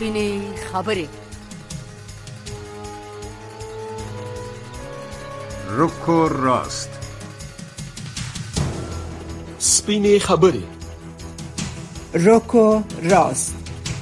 سپینې خبرې. روکو راست. سپینې خبرې. روکو راست.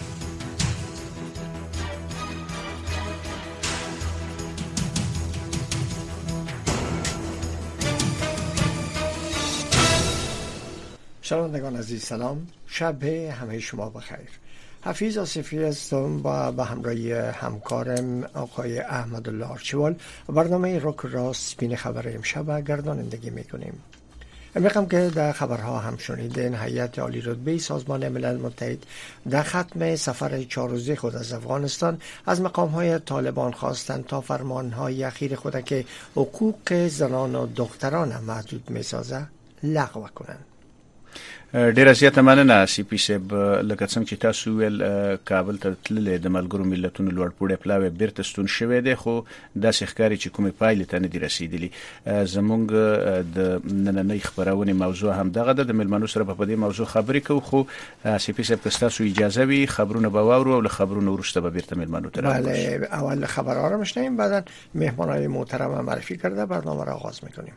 شنوندگان عزیز سلام، شب همه شما بخیر. حفیظ آصفی هستم و به همراهی همکارم آقای احمدالله آرچیوال برنامه روک راست سپین خبر امشب گردانندگی میکنیم. امروز که در خبرها هم شنیدین، هیئت عالی رتبه سازمان ملل متحد در ختم سفر 4 روزه خود از افغانستان از مقام‌های طالبان خواستند تا فرمان‌های اخیر خود که حقوق زنان و دختران محدود می‌سازد لغو کنند. ډیره زیاته مننه سپی صاحب. لکه څنګه چې تاسو ویل، کابل ته تللی د ملګرو ملتونو لوړپوړی پلاوی بیرته ستون شوی دی، خو داسې ښکاري چې کومې پایلې ته نه دي رسیدلي. زموږ د نننۍ خبرونې موضوع هم دغه ده. د مېلمنو سره په دې موضوع خبرې کوو، خو سپی صاحب که ستاسو اجازه وي خبرونه به واورو او له خبرونو وروسته به بیرته مېلمنو ته راوړو. بله، اول خبرها رو میشنویم، بعدا مهمانای محترم معرفی کرده برنامه را آغاز میکنیم.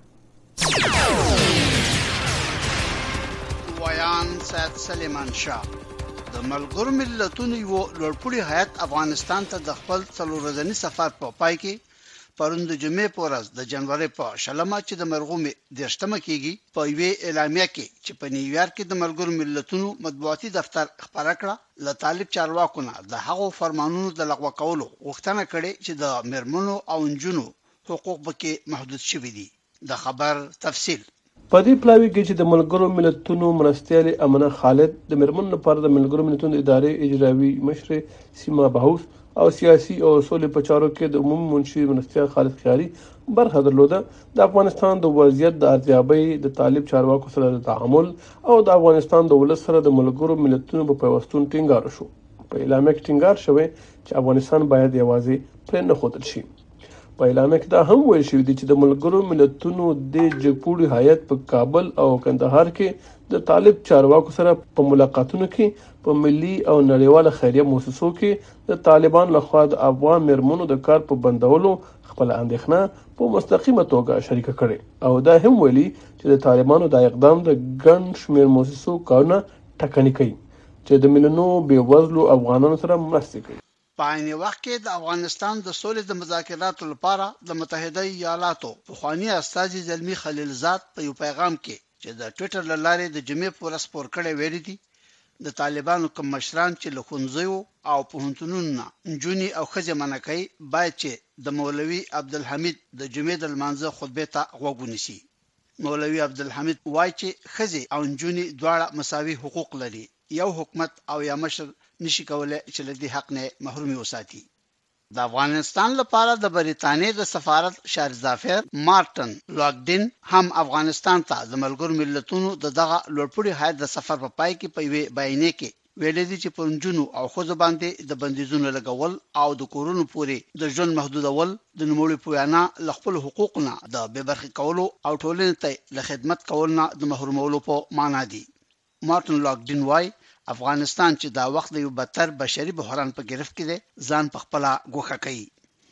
ویان سید سلیمان شاه د ملګرو ملتونو یو لوړپوړي هیئت افغانستان ته د خپل 3 ورځني سفر په پای کې پرون د جمعې په ورځ د جنوري په شلمه چې د مرغومي د شتمه کېږي په یوې اعلامیه کې چې په نیویارک کې د ملګرو ملتونو مطبوعاتي دفتر خبره کړه، له طالب چارواکو نه د هغو فرمانونو د لغوه کولو غوښتنه کړې چې د میرمنو او نجونو حقوق پکې محدود شوي دي. د خبر تفصیل په دې پلاوی کې چې د ملګرو ملتونو مرستیال امنه خالد د میرمنو لپاره د ملګرو ملتونو ادارې اجرایي مشر سیما بهوس او سیاسي او سولې په چارو کې د عمومي منشي مرستیال خالد خیاري برخه درلوده. د افغانستان د وضعیت د ارزیابۍ د طالب چارواکو سره د تعامل او د افغانستان د ولس سره د ملګرو ملتونو په پیوستون ټینګار شو. په اعلامیه کې ټینګار شوی چې افغانستان باید یوازې پرې نه ښودل شي. په اعلامیه کې دا هم ویل شوی دی چې د ملګرو ملتونو د جګپوړي هیئت په کابل او کندهار کې د طالب چارواکو سره په ملاقاتونو کې په ملي او نړیواله خیریه مؤسسو کې د طالبان لخوا د افغان میرمنو د کار په بندولو خپل اندېښنه په مستقیمه توګه شریکه کړې، او دا هم ویلي چې د طالبانو د اقدام د ګڼ شمېر مؤسسو کارونه ټکني کوي چې د میلیونو بېوزلو افغانانو سره مرسته کوي. په عین وخت کې د افغانستان د سولې د مذاکراتو لپاره د متحده ایالاتو پخوانی استازي زلمی خلیلزاد په یو پیغام کې چې د ټوئیټر له لارې د جمعې په ورځ خپور کړی ویلي دي، د طالبانو کوم مشران چې له ښوونځیو او پوهنتونونو نه نجونې او ښځې منع کوي باید چې د مولوي عبدالحمید د جمعې د لمانځه خطبې ته غوږ ونیسي. مولوي عبدالحمید وایي چې ښځې او نجونې دواړه مساوي حقوق لري، یو حکومت او یا مشر نشي کولای چې له دې حق نه محرومي وساتي. د افغانستان لپاره د بریتانیې د سفارت شهرزافر مارټن لاګډین هم افغانستان ته د ملګرو ملتونو دغه لوړپوړي هیئت د سفر په پای کې په یوې بیانیه کې ویلي دي چې په نجونو او ښځو باندې د بندیزونو لګول او د کورونو پورې د ژوند محدودول د نوموړي په وینا له خپل حقوقو نه د بې برخې کولو او ټولنې ته له خدمت کول نه د محرومولو په معنا دي. مارټن لاګډین وایي افغانستان چې دا وخت د یو بدتر بشري بحران په گرفت کې دی، ځان په خپله ګوښه کوي.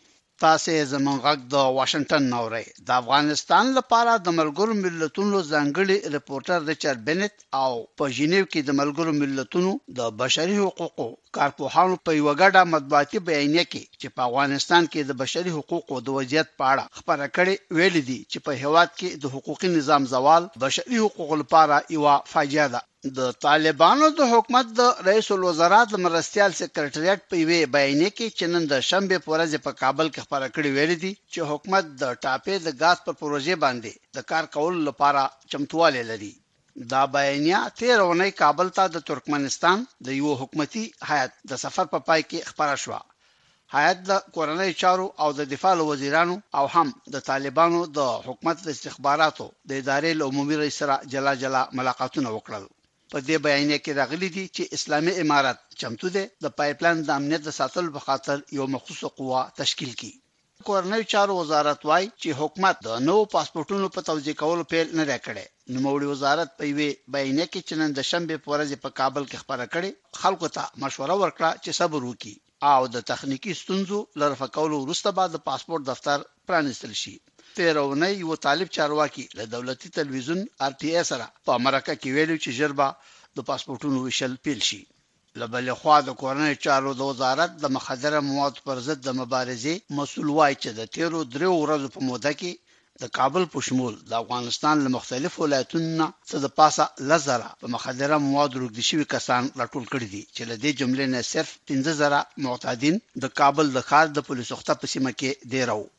تاسې زموږ غږ د واشنگټن نه اورئ. د افغانستان لپاره د ملګرو ملتونو ځانګړي رپورټر ریچارډ بنت او په ژینیو کې د ملګرو ملتونو د بشري حقوقو کارپوهانو په یوه ګډه مطبوعاتي بیانیه کې چې په افغانستان کې د بشري حقوقو د وضعیت په اړه خبره کړې ویلي دي چې په هېواد کې د حقوقي نظام زوال بشري حقوقو لپاره یوه فاجعه ده. د طالبانو د حکومت د رئیس الوزرا د مرستیال سکرټریټ په یوې بیانیه کې چې نن د شنبې په ورځ په کابل کې خبره کړې ویلي دي چې حکومت د ټاپې د غاز پر پروژې باندې د کار کولو لپاره چمتوالی لري. دا بیانیه 13 اونۍ کابل ته د ترکمنستان د یو حکومتي هیئت د سفر په پای کې خبره شوه. هیئت د کورنۍ چارو او د دفاع وزیرانو او هم د طالبانو د حکومت د استخباراتو د ادارې له عمومي رئیس سره جلا ملاقاتونه وکړل. په دې بیانیه کې راغلي دي چې اسلامي امارت چمتو دی د پایپلاین د امنیت د ساتلو په خاطر یو مخصوصه قوه تشکیل کړي. کورنۍ چارو وزارت وايي چې حکومت د نوو پاسپورتونو په توزیع کولو پیل نه کړي. نوموړي وزارت په وی بیانیه کې چې نن د شنبه په ورځ په کابل کې خبره کړې خلکو ته مشوره ورکړه چې صبر وکړي او د تخنیکی ستونزو لرفه کولو وروسته بعد د پاسپورت دفتر پرانیستل شي. تیرونه یو طالب چارواکي له دولتي تلویزیون RTA سره په امریکا کې ویلو چې ژربا د پاسپورتونو ویشل پیل شي. لبل خو د کورنۍ چارو د وزارت د مخدره مواد پر ضد د مبارزې مسول وایي چې د تیرو 3 ورځو په موده کې د کابل په شمول د افغانستان له مختلفو ولایتونو څخه د پاسه لزره په مخدره مواد روږدي شوی کسان راټول کړي دي چې له دې جملې نه صرف 15000 معتادین د کابل د ښار د پولیسو خطه په سیمه کې دی راو.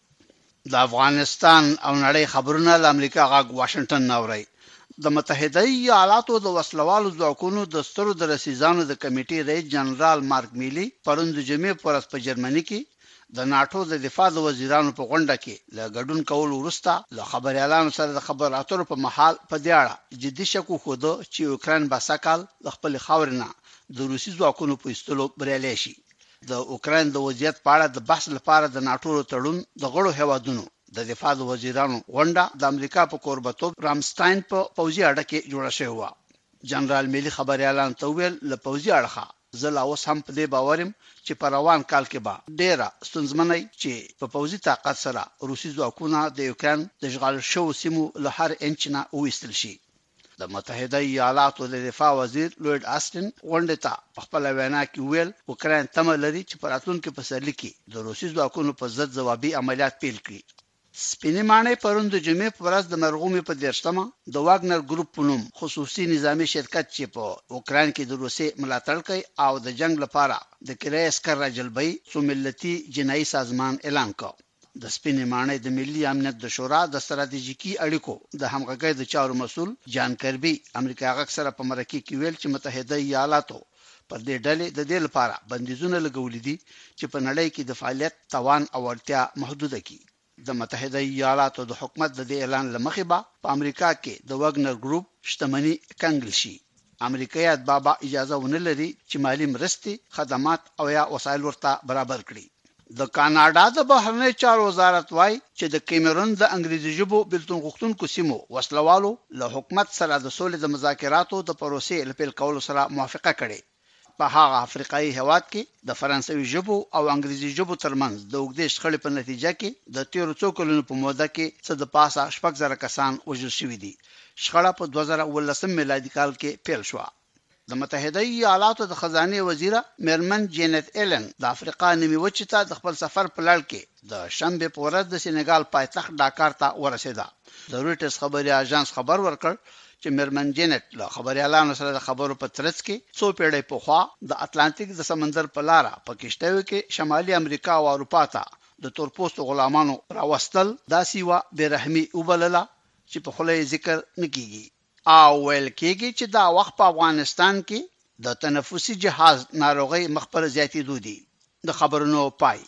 د افغانستان او نړۍ خبرونه د امریکا غاګ واشنگټن ناوړي. د متحده ایالاتو د وسلوالو ځواکونو د سترو د رسیدانو د کمیټې رئیس جنرال مارک میلی پرون د جمعې پر ورځ په جرمني کې د ناتو د دفاع د وزیرانو په غونډه کې له ګډون کول وروسته له خبريالانو سره د خبرو اترو په محل په دې اړه جدي شکو خوده چې اوکرين به سکهال د خپل خاورنه د روسي ځواکونو په استلو بریالي شي. د اوکرين د وضعیت په اړه د بحث لپاره د ناتو تړون د غړو هیوادونو د دفاع د وزیرانو غونډه د امریکا په کوربتوب رامستاین په پوځي اډه کې جوړه شوې و. جنرال میلی خبريالان ته ویل له پوځي اړخه زه لا اوس هم په دې باورم چې په روان کال کې به ډېره ستونزمنۍ چې په پوځي طاقت سره روسي ځواکونه د یوکرين د اشغال شو سیمو له هر انچ نه وېستل شي. د متحده ایالاتو د دفاع وزیر لوید آستن غونډه ته په خپل وینا کې ویل اوکرين تمه لري چې په راتلونکي پسرلي کې د روسي ځواکونو په ضد ځوابي عملیات پیل کړي. سپینې مانې پرون د جمعې په ورځ د مرغومي په 13مه د واګنر ګروپ په نوم خصوصي نظامی شرکت چې په اوکرين کې د روسي ملاتړ کوي او د جنگ لپاره د کرایه اسکر راجلبي څو ملتي جنایي سازمان اعلان کړ. د سپینې مانې د ملي امنیت د شورا د ستراتیژیکي اړیکو د همغږۍ د چارو مسول جان کربي امریکا غږ سره په مرکه کې ویل چې متحده ایالاتو پر دې ډلې د دې لپاره بندیزونه لګولې دي چې په نړۍ کې د فعالیت توان او اړتیا محدوده کړي. د متحده ایالاتو د حکومت د اعلان لمخې به په امریکا کې د واګنر ګروپ شتمنۍ کنګل شي. امریکایات بابا اجازه ونه لري چې مالی مرستې خدمات او یا وسایل ورته برابر کړي. د کاناډا د بهرنی چارو وزارت وايي چې د کیمرون د انګریزي ژبو بلتون غوښتونکو سیمو وسلوالو له حکومت سره د سولې د مذاکراتو د پروسې لپاره کولو سره موافقه کړې. په هغه افریقایي هیواد کې د فرانسوي ژبو او انګریزي ژبو ترمنځ د اوږدې شخړې په نتیجه کې د 13 کلونو په موده کې څه د پاسه 6,000 کسان وژل شوي دي. شخړه په 2018 میلادي کال کې پیل شو. د متحده ایالاتو د خزانه وزیره میرمن جینت ایلن د افریقا نیمه وچه ته د خپل سفر په لړ کې د شنبه په ورځ د سینګال پایتخت ډاکار ته ورسېده. د رويټرز خبري اژانس خبر ورکړ چې میرمن جینت له خبريالانو سره د خبرو په ترڅ کې څو پیړۍ په خوا د اتلانتیک د سمندر په لار په کشتیو کې شمالي امریکا او اروپا ته د تورپوستو غلامانو راوستل داسې وا بیرحمي وبلله چې په خله ذکر نکېږي او ویل کېږي چې دا وخت په افغانستان کې د تنفسي جهاز ناروغي مخبر زیاتېدو دي. د خبرونو پای.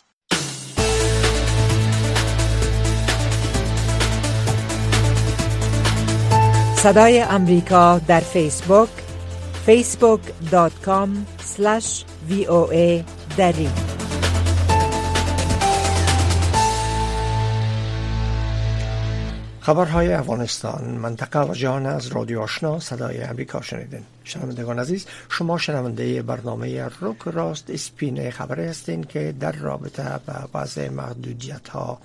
صدای امریکا در فیسبوک facebook.com/VOA دری. خبرهای افغانستان منطقه و جهان از رادیو آشنا صدای امریکا شنیدین. شنوندگان عزیز، شما شنونده برنامه روک راست اسپین خبری هستین که در رابطه با وضع محدودیت‌ها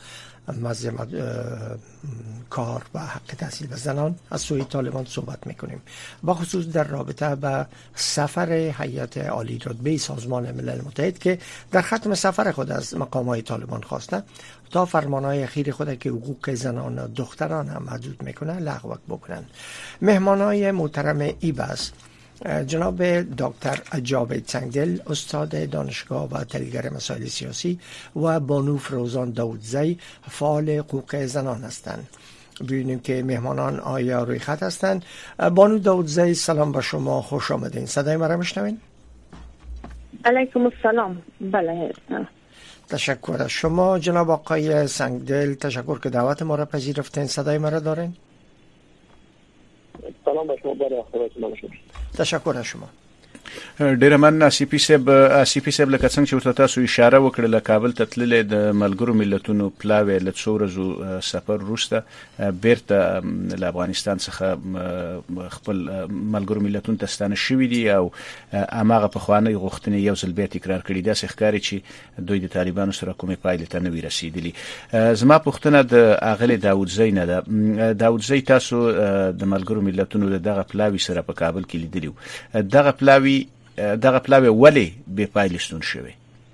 کار و حق تحصیل و زنان از سوی طالبان صحبت میکنیم. با خصوص در رابطه با سفر هیئت عالی رتبه سازمان ملل متحد که در ختم سفر خود از مقامات طالبان خواسته تا فرمانهای اخیر خود که حقوق زنان و دختران هم محدود میکنه لغو بکنن. مهمانهای محترم ایباس جناب دکتر جاوید سنگدل استاد دانشگاه و تحلیلگر مسائل سیاسی و بانو فروزان داودزی فعال حقوق زنان هستند. ببینیم که مهمانان آیا روی خط هستند. بانو داودزی سلام به شما، خوش آمدین. صدای مرا میشنوین؟ علیکم السلام. بله. تشکر از شما. جناب آقای سنگدل تشکر که دعوت ما را پذیرفتین. صدای مرا دارین؟ سلام به شما. برای خدمت شما. تشکر از شما. ډیره مننه سیپی صاحب لکه څنګه چې ورته تاسو اشاره وکړه کابل ته تللې د ملګرو ملتونو پلاوی له څو ورځو سفر وروسته بیرته له افغانستان څخه خپل ملګرو ملتونو ته ستانه شوي دي او هغه په خواني غوښتنې یو ځل بیا تکرار کړي دا ښکاري چې دوی د طالبانو سره کومې پایلې ته نه وي رسیدلي. زما پوښتنه د اغلی داودزی نه ده. داودزی تاسو د ملګرو ملتونو دغه پلاوی سره په کابل کې لیدلی دغه پلاوی ولی به پایلې ستون شوی؟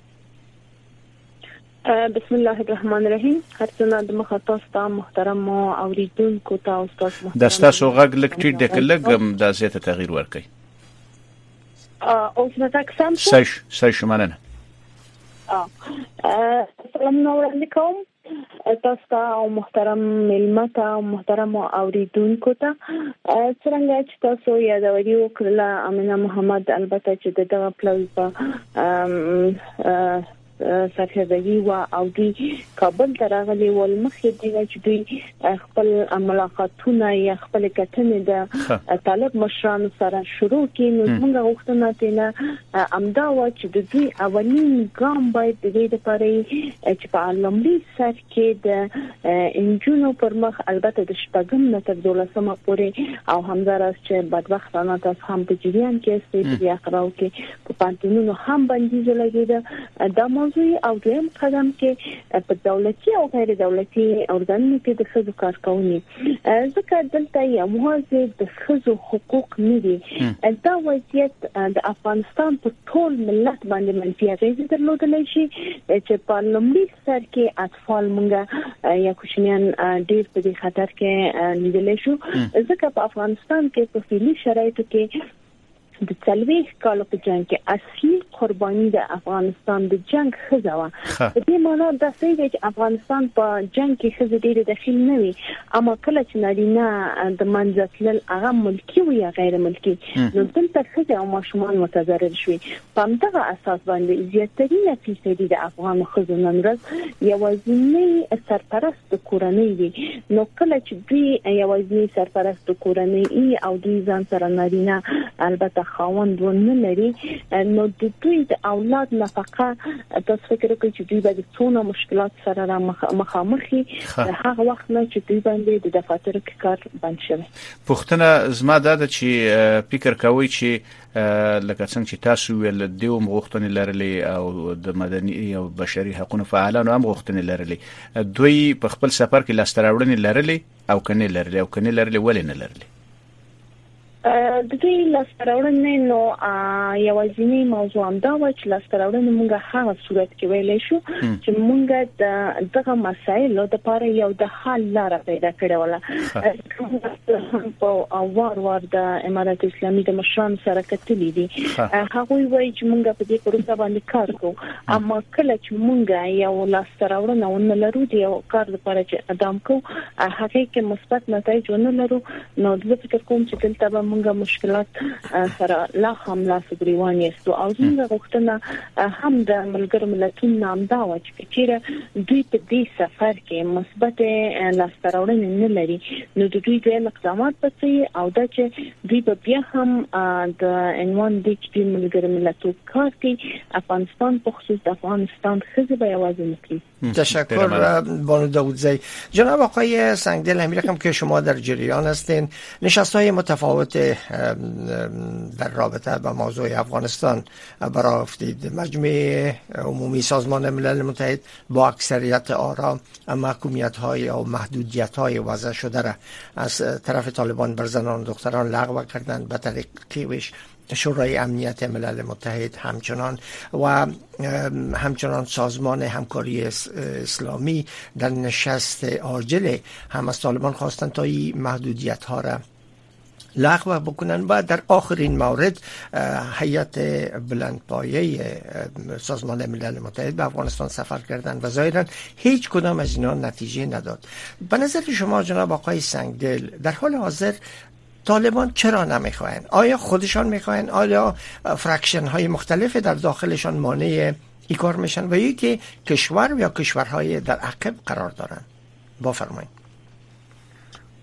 بسم الله الرحمن الرحیم. هرڅه د مخاطب محترم اوریدونکو ته او تاسو د تاسو غږ لږ ټیټ دی کله د زیاته تغییر ورکړي. او څه تاسو سای شما نه السلام علیکم تاسو او محترم ملمت او محترم اوریدونکو ته څنګه چې تاسو یادوري وکړه امینه محمد البته چې دغه پلاوی په سرحدي او دی کابل ته راغلي ول مخې دی چې دوی خپل ملاقاتونه یا خپل کتنې د طالب مشرانو سره شروع کړي. نو موږ غوښتنه تینا امدا و چې د دوی اولین ګام باید د دې لپاره چې په عالمي سر کې د انجونو پر مخ البته د شپږم نه تر 12مه پورې او همدارس چې بدبختانه تاسو هم په جریان کې استې بیا قراو کې په پانتونو هم بندیز لګیده. دا او دویم قدم کې په دولتي او غیر دولتي ارګانونو کې د خځو کارکونې ځکه دلته یو موازی د خځو حقوق نه دي. دا وضعیت د افغانستان په ټول ملت باندې منفي اغیزه درلودلی شي چې په لومړي سر کې اطفال مونږه یا کوچنیان ډېر په دې خطر کې لیدل شو ځکه په افغانستان کې په فعلي شرایطو کې د تلويخ کالو په جنگ کې اصلي قرباني د افغانستان د جنگ خزاوه. په دې معنی دا څه چې افغانستان په جنگ کې خزه ډېر داخل نه وي اما کله چې نارینه د منځتل هغه ملکی او یا غیر ملکی نو دلته خزه او ماشومان متضرر شوي. په همدغه اساس باندې زیاترینه فیصدي د افغان خزو نن ورځ یوازینی سرپرست کورنۍ دي. نو کله چې دوی یوازینی سرپرست کورنۍ او دوی ځان سره نارینه البته خاوند ونه لري نو د دوی د اولاد نفقه تاسو فکر کوئ چې دوی به څونه مشکلات سره مخامخي هغه وخت نه چې دوی باندې د دفاتر کې کار بند شوی. پوښتنه زما دا ده چې فکر کوي چې لکه څنګه چې تاسو ول دیوم غوښتنې لرلې او د مدني او بشري حقوقو فعالانو هم غوښتنې لرلې دوی په خپل سفر کې لاستراوړنې لرلې او کني لرلې ولې نه لرلې؟ د دې لاستراوړنې نو یوازینی موضوع هم دا و چې لاستراوړنې موږ هغه صورت کې ویلې شو چې موږ دغه مسایل د لپاره یو د حل لار پیدا کړې ولا په وار د امارات اسلامي د مشران سره کتلې دي. هغه وایي چې موږ په دې پروسه باندې کار کوو اما کله چې موږ یو لاستراوړنه ونه لرو دی یو کار لپاره چې ادم کوو هغه کې مثبت نتایج ونه لرو نو د فکر کوم چې دلته موږ مشکلات سره لا هم لا سګریوان یستو او زموږ غوښتنه هم د ملګرو ملتونو نام دا و چې چیرې دوی په دې سفر کې مثبت لاستراوړنې نه لري نو دوی د اقدامات پسې او دا چې دوی په بیا هم د عنوان د چې ملګرو ملتونو کار کوي افغانستان په خصوص د افغانستان خزه به یوازې نکړي. تشکر بانو داودزی. جناب آقای سنگدل همین رقم که شما در جریان هستین نشست‌های متفاوت در رابطه با موضوع افغانستان برافتید. مجمع عمومی سازمان ملل متحد با اکثریت آرا محکومیت‌های و محدودیت‌های وضع شده را از طرف طالبان بر زنان و دختران لغو کردند به ترکیبش شورای امنیت ملل متحد همچنان سازمان همکاری اسلامی در نشست عاجل هم از طالبان خواستند تا این محدودیت ها را لغو بکنن و در آخرین مورد هیئت بلندپایه سازمان ملل متحد به افغانستان سفر کردند و ظاهرا هیچ کدام از اینا نتیجه نداد. به نظر شما جناب آقای سنگدل در حال حاضر طالبان چرا نمیخواین؟ آیا خودشان میخواین؟ آیا فرکشن های مختلف در داخلشان مانع این کار میشن و یکی کشور یا کشورهای در عقب قرار دارن؟ بفرمایید.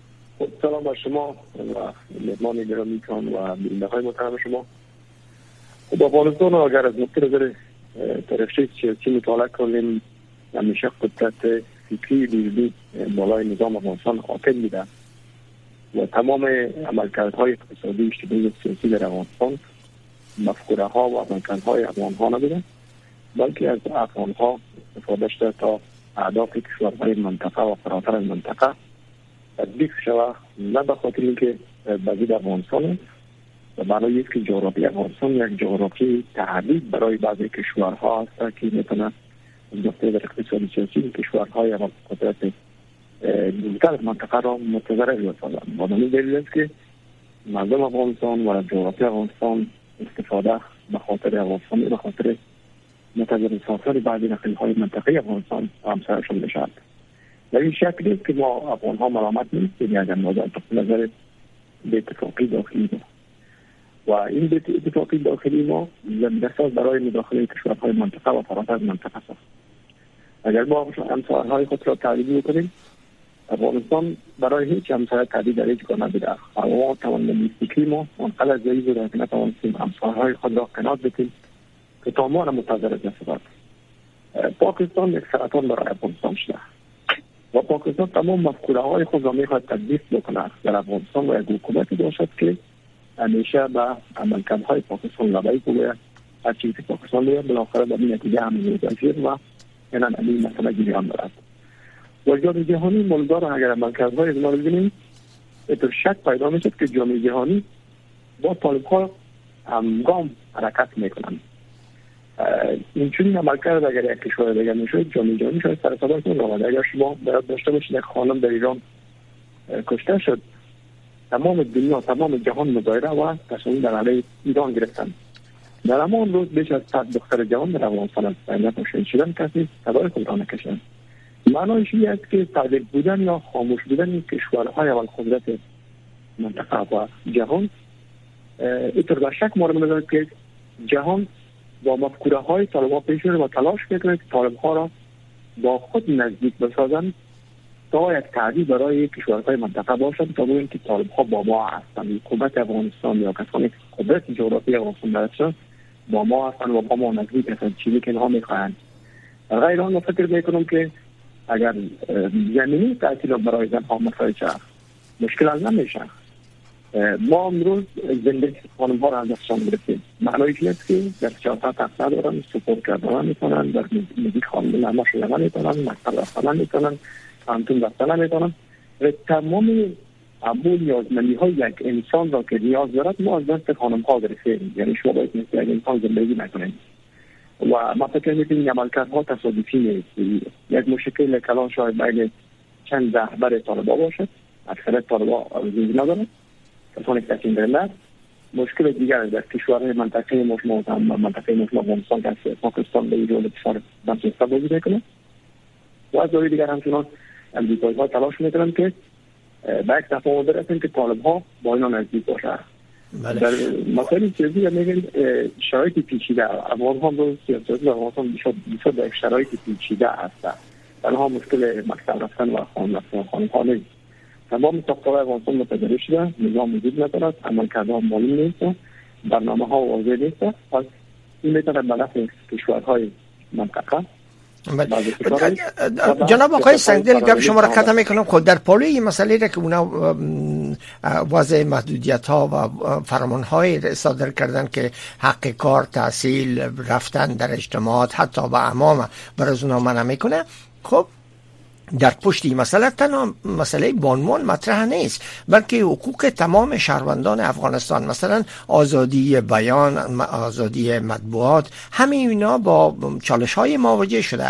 سلام بر شما و مهمان گرامی و بیننده های محترم شما. با افغانستان اگر از نقطه نظر تاریخچه سیاسی مطالعه کنیم، همیشه قدرت فکری بیرونی بالای نظام افغانستان حاکم بوده و تمام عملکردهای اقتصادی، اجتماعی و سیاسی در افغانستان مفکوره ها و عملکردهای افغان ها نبوده، بلکه از افغان ها استفاده شده تا اهداف کشورهای منطقه و فراتر از منطقه تطبیق شود، نه به خاطر اینکه بازی در افغانستان و برای اینکه جغرافی افغانستان یک جغرافی تهدید برای بعضی کشورها است که میتونه از نقطه نظر اقتصادی سیاسی کشورهای قدرت دورتر منطقه را متضرر بسازند. و همین دلیل است که مردم افغانستان و جغرافی افغانستان استفاده به خاطر افغانستان به خاطر متضرر ساختن بعضی نقلهای منطقه افغانستان همسرشان بشد. در این شکل است که ما افغان ها ملامت نیستیم یک اندازه از نظر به اتفاقی داخلی ما و این به اتفاقی داخلی ما زمینه‌ساز برای مداخله کشورهای منطقه و فراتر از منطقه است. اگر ما همسایه‌های خود را تعریف کنیم، افغانستان برای هیچ همسایه تعریف در هیچ گاه نبوده. اما توانمندی فکری ما منقل ضعیف بوده که نتوانستیم همسایه‌های خود را قناعت بدیم که تا ما را متضرر نسازد. پاکستان یک سرطان برای افغانستان شده و پاکستان تمام مفکوره‌های خود را می‌خواهد تطبیق بکنه در افغانستان و یک حکومتی باشد که همیشه به عملکردهای پاکستان لبایی بگوید، هر چیزی که پاکستان بگوید بالاخره به این نتیجه همین می‌رسد و اینن همین مسئله جریان دارد. و جامعه جهانی مولدار اگر عملکردهای از ما رو ببینیم، اتر شک پیدا می‌شد که جامعه جهانی با طالب‌ها همگام حرکت می‌کنند. این چنین عملکرد اگر یک کشور دیگر میشد، جامعه جهانی شاید سر صدا کنه. اگر شما باید داشته باشید یک خانم در ایران کشته شد، تمام دنیا، تمام جهان مظاهره و تصمیم در علیه ایران گرفتن. در همان روز بیش از 100 دختر جوان در افغانستان از بین شهید شدن، کسی صدای خود را نکشید. معنایش این است که تعدیل بودن یا خاموش بودن کشورهای اول قدرت منطقه و جهان اینطور به شک مورد نظر که جهان با مفکوره های طالبان پیش میره و تلاش میکنه که طالب ها را با خود نزدیک بسازند تا یک تعدیل برای کشورهای منطقه باشد تا بگویند که طالب ها با ما هستند. حکومت افغانستان یا کسانی که قدرت جغرافی افغانستان دارند با ما هستند و با ما نزدیک هستند، چیزی که اینها میخواهند. غیر آن فکر میکنم که اگر زمینی تحصیلات برای زنها مساعد شد مشکل از نمیشه. ما امروز زندگی خانم ها را از دستشان گرفتیم. معنایش نیست که در سیاست تقصیر دارن، سپورت کردن میکنن، در موزیک خانم نما شدن میکنن، مکتب رفتن میکنن، همتون رفتن میکنن. تمام عبور نیازمندی های یک انسان را که نیاز دارد ما از دست خانم ها گرفتیم. یعنی شما باید مثل یک انسان زندگی نکنید و ما فکر میکنیم این عملکردها تصادفی نیست. یک مشکل کلان شاید بین چند رهبر طالبان باشد، اکثریت طالبان زندگی ندارد، کسانی که تشکیل دارند. مشکل دیگر در کشورهای منطقه افغانستان که پاکستان به ایران بسیار دمسسته بازی میکنه و از جای دیگر همچنان امریکایی ها تلاش میکنن که به یک تفاهم برسن که طالب ها با اینا نزدیک باشه. در مسائل سیاسی میگن شرایط پیچیده. افغان ها به سیاست افغانستان بسیار در شرایط پیچیده هستند. تنها مشکل مکتب رفتن و خانم ها نیست. تمام ساختارهای افغانستان متضرر شده، نظام وجود ندارد، عملکردها معلوم نیست، برنامه ها واضح نیست. پس این میتونه به نفع کشورهای منطقه. جناب آقای سنگدل گپ شما را قطع میکنم. خود در پالوی این مسئله را که اونا وضع محدودیت ها و فرمان های صادر کردن که حق کار، تحصیل، رفتن در اجتماعات حتی با امام برای اونا منع میکنه، خب در پشت این مسئله تنها مسئله بانوان مطرح نیست، بلکه حقوق تمام شهروندان افغانستان، مثلا آزادی بیان، آزادی مطبوعات، همه اینا با چالش های مواجه شده.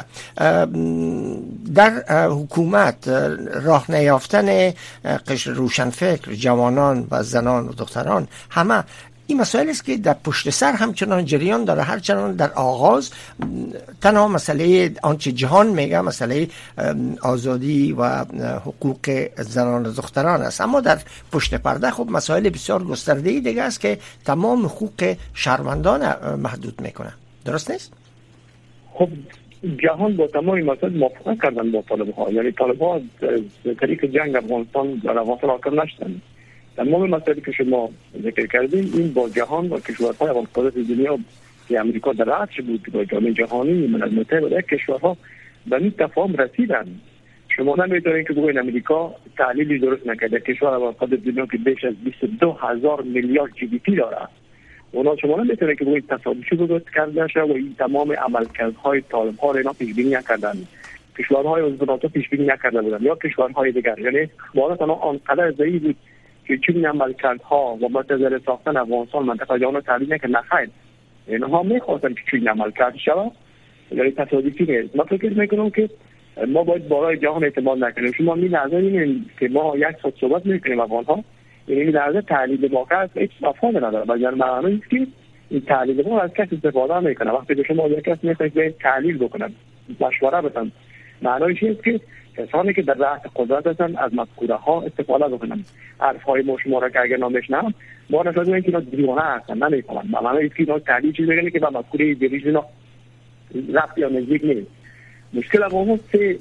در حکومت راه نیافتن قشر روشنفکر، جوانان و زنان و دختران، همه این مسائل است که در پشت سر همچنان جریان داره. هرچنان در آغاز تنها مسئله آنچه جهان میگه مسئله آزادی و حقوق زنان و دختران است، اما در پشت پرده خب مسائل بسیار گسترده دیگه است که تمام حقوق شهروندان محدود میکنه. درست نیست؟ خب جهان با تمام مسائل موافقت کردن با طالب‌ها. یعنی طالب‌ها از طریق جنگ افغانستان در افغانستان حاکم نشدن. تمام مسائلی که شما ذکر کردین این با جهان و کشورهای قدرت دنیا که امریکا در رأس بود با جامعه جهانی ملل متحد کشورها به این تفاهم رسیدن. شما نمیتونید که بگوین امریکا تحلیلی درست نکرده. کشور قدرت دنیا که بیش از 22,000 میلیارد جی دی پی داره، اونا شما نمیتونید که بگوین تصادفی درست کرده شده و این تمام عملکردهای طالب‌ها را اینا پیش بینی نکردن. کشورهای عضو ناتو پیش بینی نکرده بودن یا کشورهای دیگر. یعنی اخبارات آنقدر ضعیف بود که چون عملکردها و متضرر ساختن افغانستان منطقه جهان تحلیل نکرد. نخیر اینها میخواستن که چون عملکرد شود، یعنی تصادفی نیست. من فکر میکنم که ما باید بالای جهان اعتماد نکنیم. شما می لحظه اینه که ما یک ساعت صحبت میکنیم افغان‌ها، یعنی این لحظه تحلیل واقع هیچ مفهومی نداره. بلکه معنی است که این تحلیل ما از کسی استفاده میکنه. وقتی که شما یک کس میخواید تحلیل بکنن، مشوره بدن، معنیش این است که کسانی که در رأس قدرت هستند از مفکوره ها استفاده بکنن. حرف‌های ما شما را که اگر نمیشنم ما نشده این که اینا دیوانه هستن، نمیفهمن. معنی است که اینا تحلیل چیزی میگن که به مفکوره دیگه اینا ربط یا نزدیک نیست. مشکل افغان‌ها سه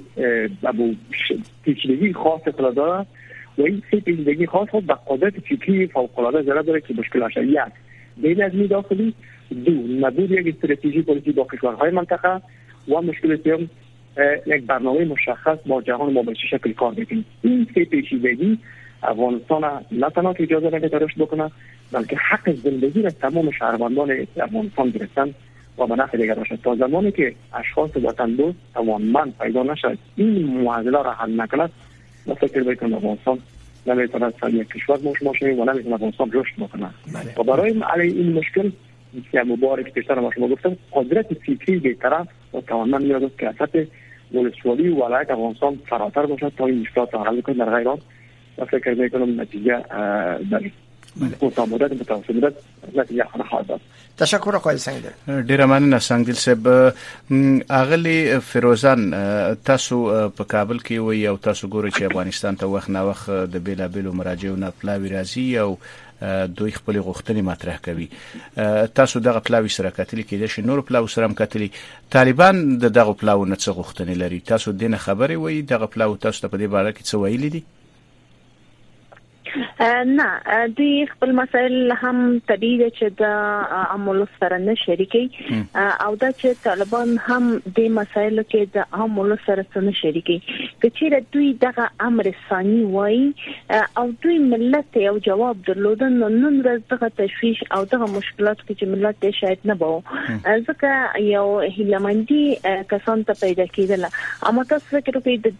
پیچیدگی خاص داره و این سه پیچیدگی خاص به قدرت فکری فوق‌العاده ضرر داره که مشکلش یک بین از داخلی، دو نبود یک استراتژی پلیسی با کشورهای منطقه و مشکل سوم یک برنامه مشخص با جهان ما به چه شکل کار بکنیم. این سه پیچیدگی افغانستان نه تنها که اجازه نمیده رشد بکنه بلکه حق زندگی را تمام شهروندان افغانستان گرفتن و به نفع دیگر باشد. تا زمانی که اشخاص وطن دوست توانمند پیدا نشد این معضله را حل نکند، من فکر میکنم افغانستان نمیتواند یک کشور شما شویم و نمیتواند افغانستان رشد بکنه. و برای حل این مشکل که مبارک پیشتر ما شما گفتم قدرت فکری بی‌طرف و توانمند نیاز است که اساس ولسوالی و ولایت افغانستان فراتر باشد تا این مشکلات را حل کنه. در غیر آن من فکر میکنم نتیجه در کوتاه مدت متوسط مدت نتیجه خواهد داد. تشکر آقای سنگدل. ډیره مننه سنگدل صاحب. اغلی فیروزان تاسو په کابل کې وي او تاسو ګورئ چې افغانستان ته وخت نه وخت د بیلابیلو مراجعو نه پلاوی راځي او دوی خپل غوښتنې مطرح کوي. تاسو دغه پلاوی سره کتلی کېدای شي نور پلاو سره هم کتلی. طالبان دغه پلاو نه څه غوښتنې لري؟ تاسو دینه خبرې وي دغه پلاو تاسو ته په دې باره کې څه ویلي دي؟ نه دوی خپل مسائل هم طبیعي چې د عملو سره نه شریکي او دا چې طالبان هم د مسایلو کې د عملو سره نه شریکي. کچېره دوی دغه امر ثاني وای او دوی ملت یو جواب درلودن نن ورځ دغه تشویش او دغه مشکلات کې چې ملت شاید نه بو ځکه یو هیلمندي کسان ته پیدا کېدل. اما تاسو فکر وکړئ د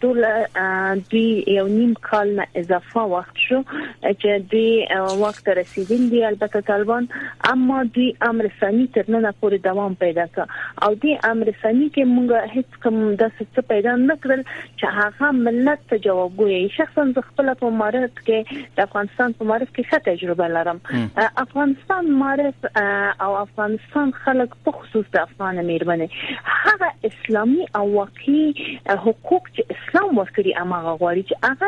دوی یو نیم کال نه اضافه وخت شو چې دوی وخت رسیدل دي البته طالبان، اما دوی امر ثاني تر نن پورې دوام پیدا کړ او دوی امر ثاني کې موږ هیڅ کوم د څه پیدا نه کړل چې هغه ملت ته جواب وایي. شخصا زه خپل په معرض کې د افغانستان په معرض کې ښه تجربه لرم. افغانستان معرض او افغانستان خلک په خصوص د افغان میرمنې هغه اسلامي او واقعي حقوق چې اسلام ورکړي امغه غواړي چې هغه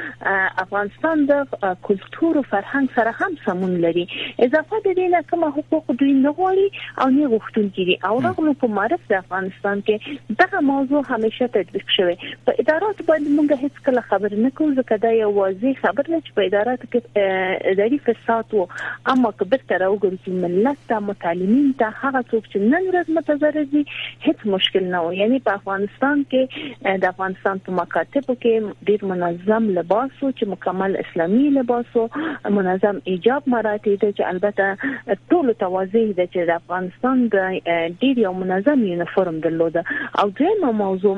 د افغانستان د کلتور او فرهنګ سره هم سمون لري. اضافه د دې نه کوم حقوق دوی نه غواړي او نه غوښتونکي دي او رغم په معرض د افغانستان کې دغه موضوع همیشه تطبیق شوی. په ادارات باندې موږ هیڅ کله خبر نه کوو ځکه دا یو واضح خبر دی چې په ادارات کې اداري فساد وو، اما که بیرته راوګرځي ملت ته متعلمین ته هغه څوک چې نن ورځ متضرر دي هیڅ مشکل نه و. یعنی په افغانستان کې د افغانستان په مکاتبو کې ډیر منظم لباس و چې مکمل اسلامي لباس و، منظم ایجاب مراعات دي چې البته ټول توازی ده چې د افغانستان د ډیر یو منظم یونیفورم درلوده. او دویمه موضوع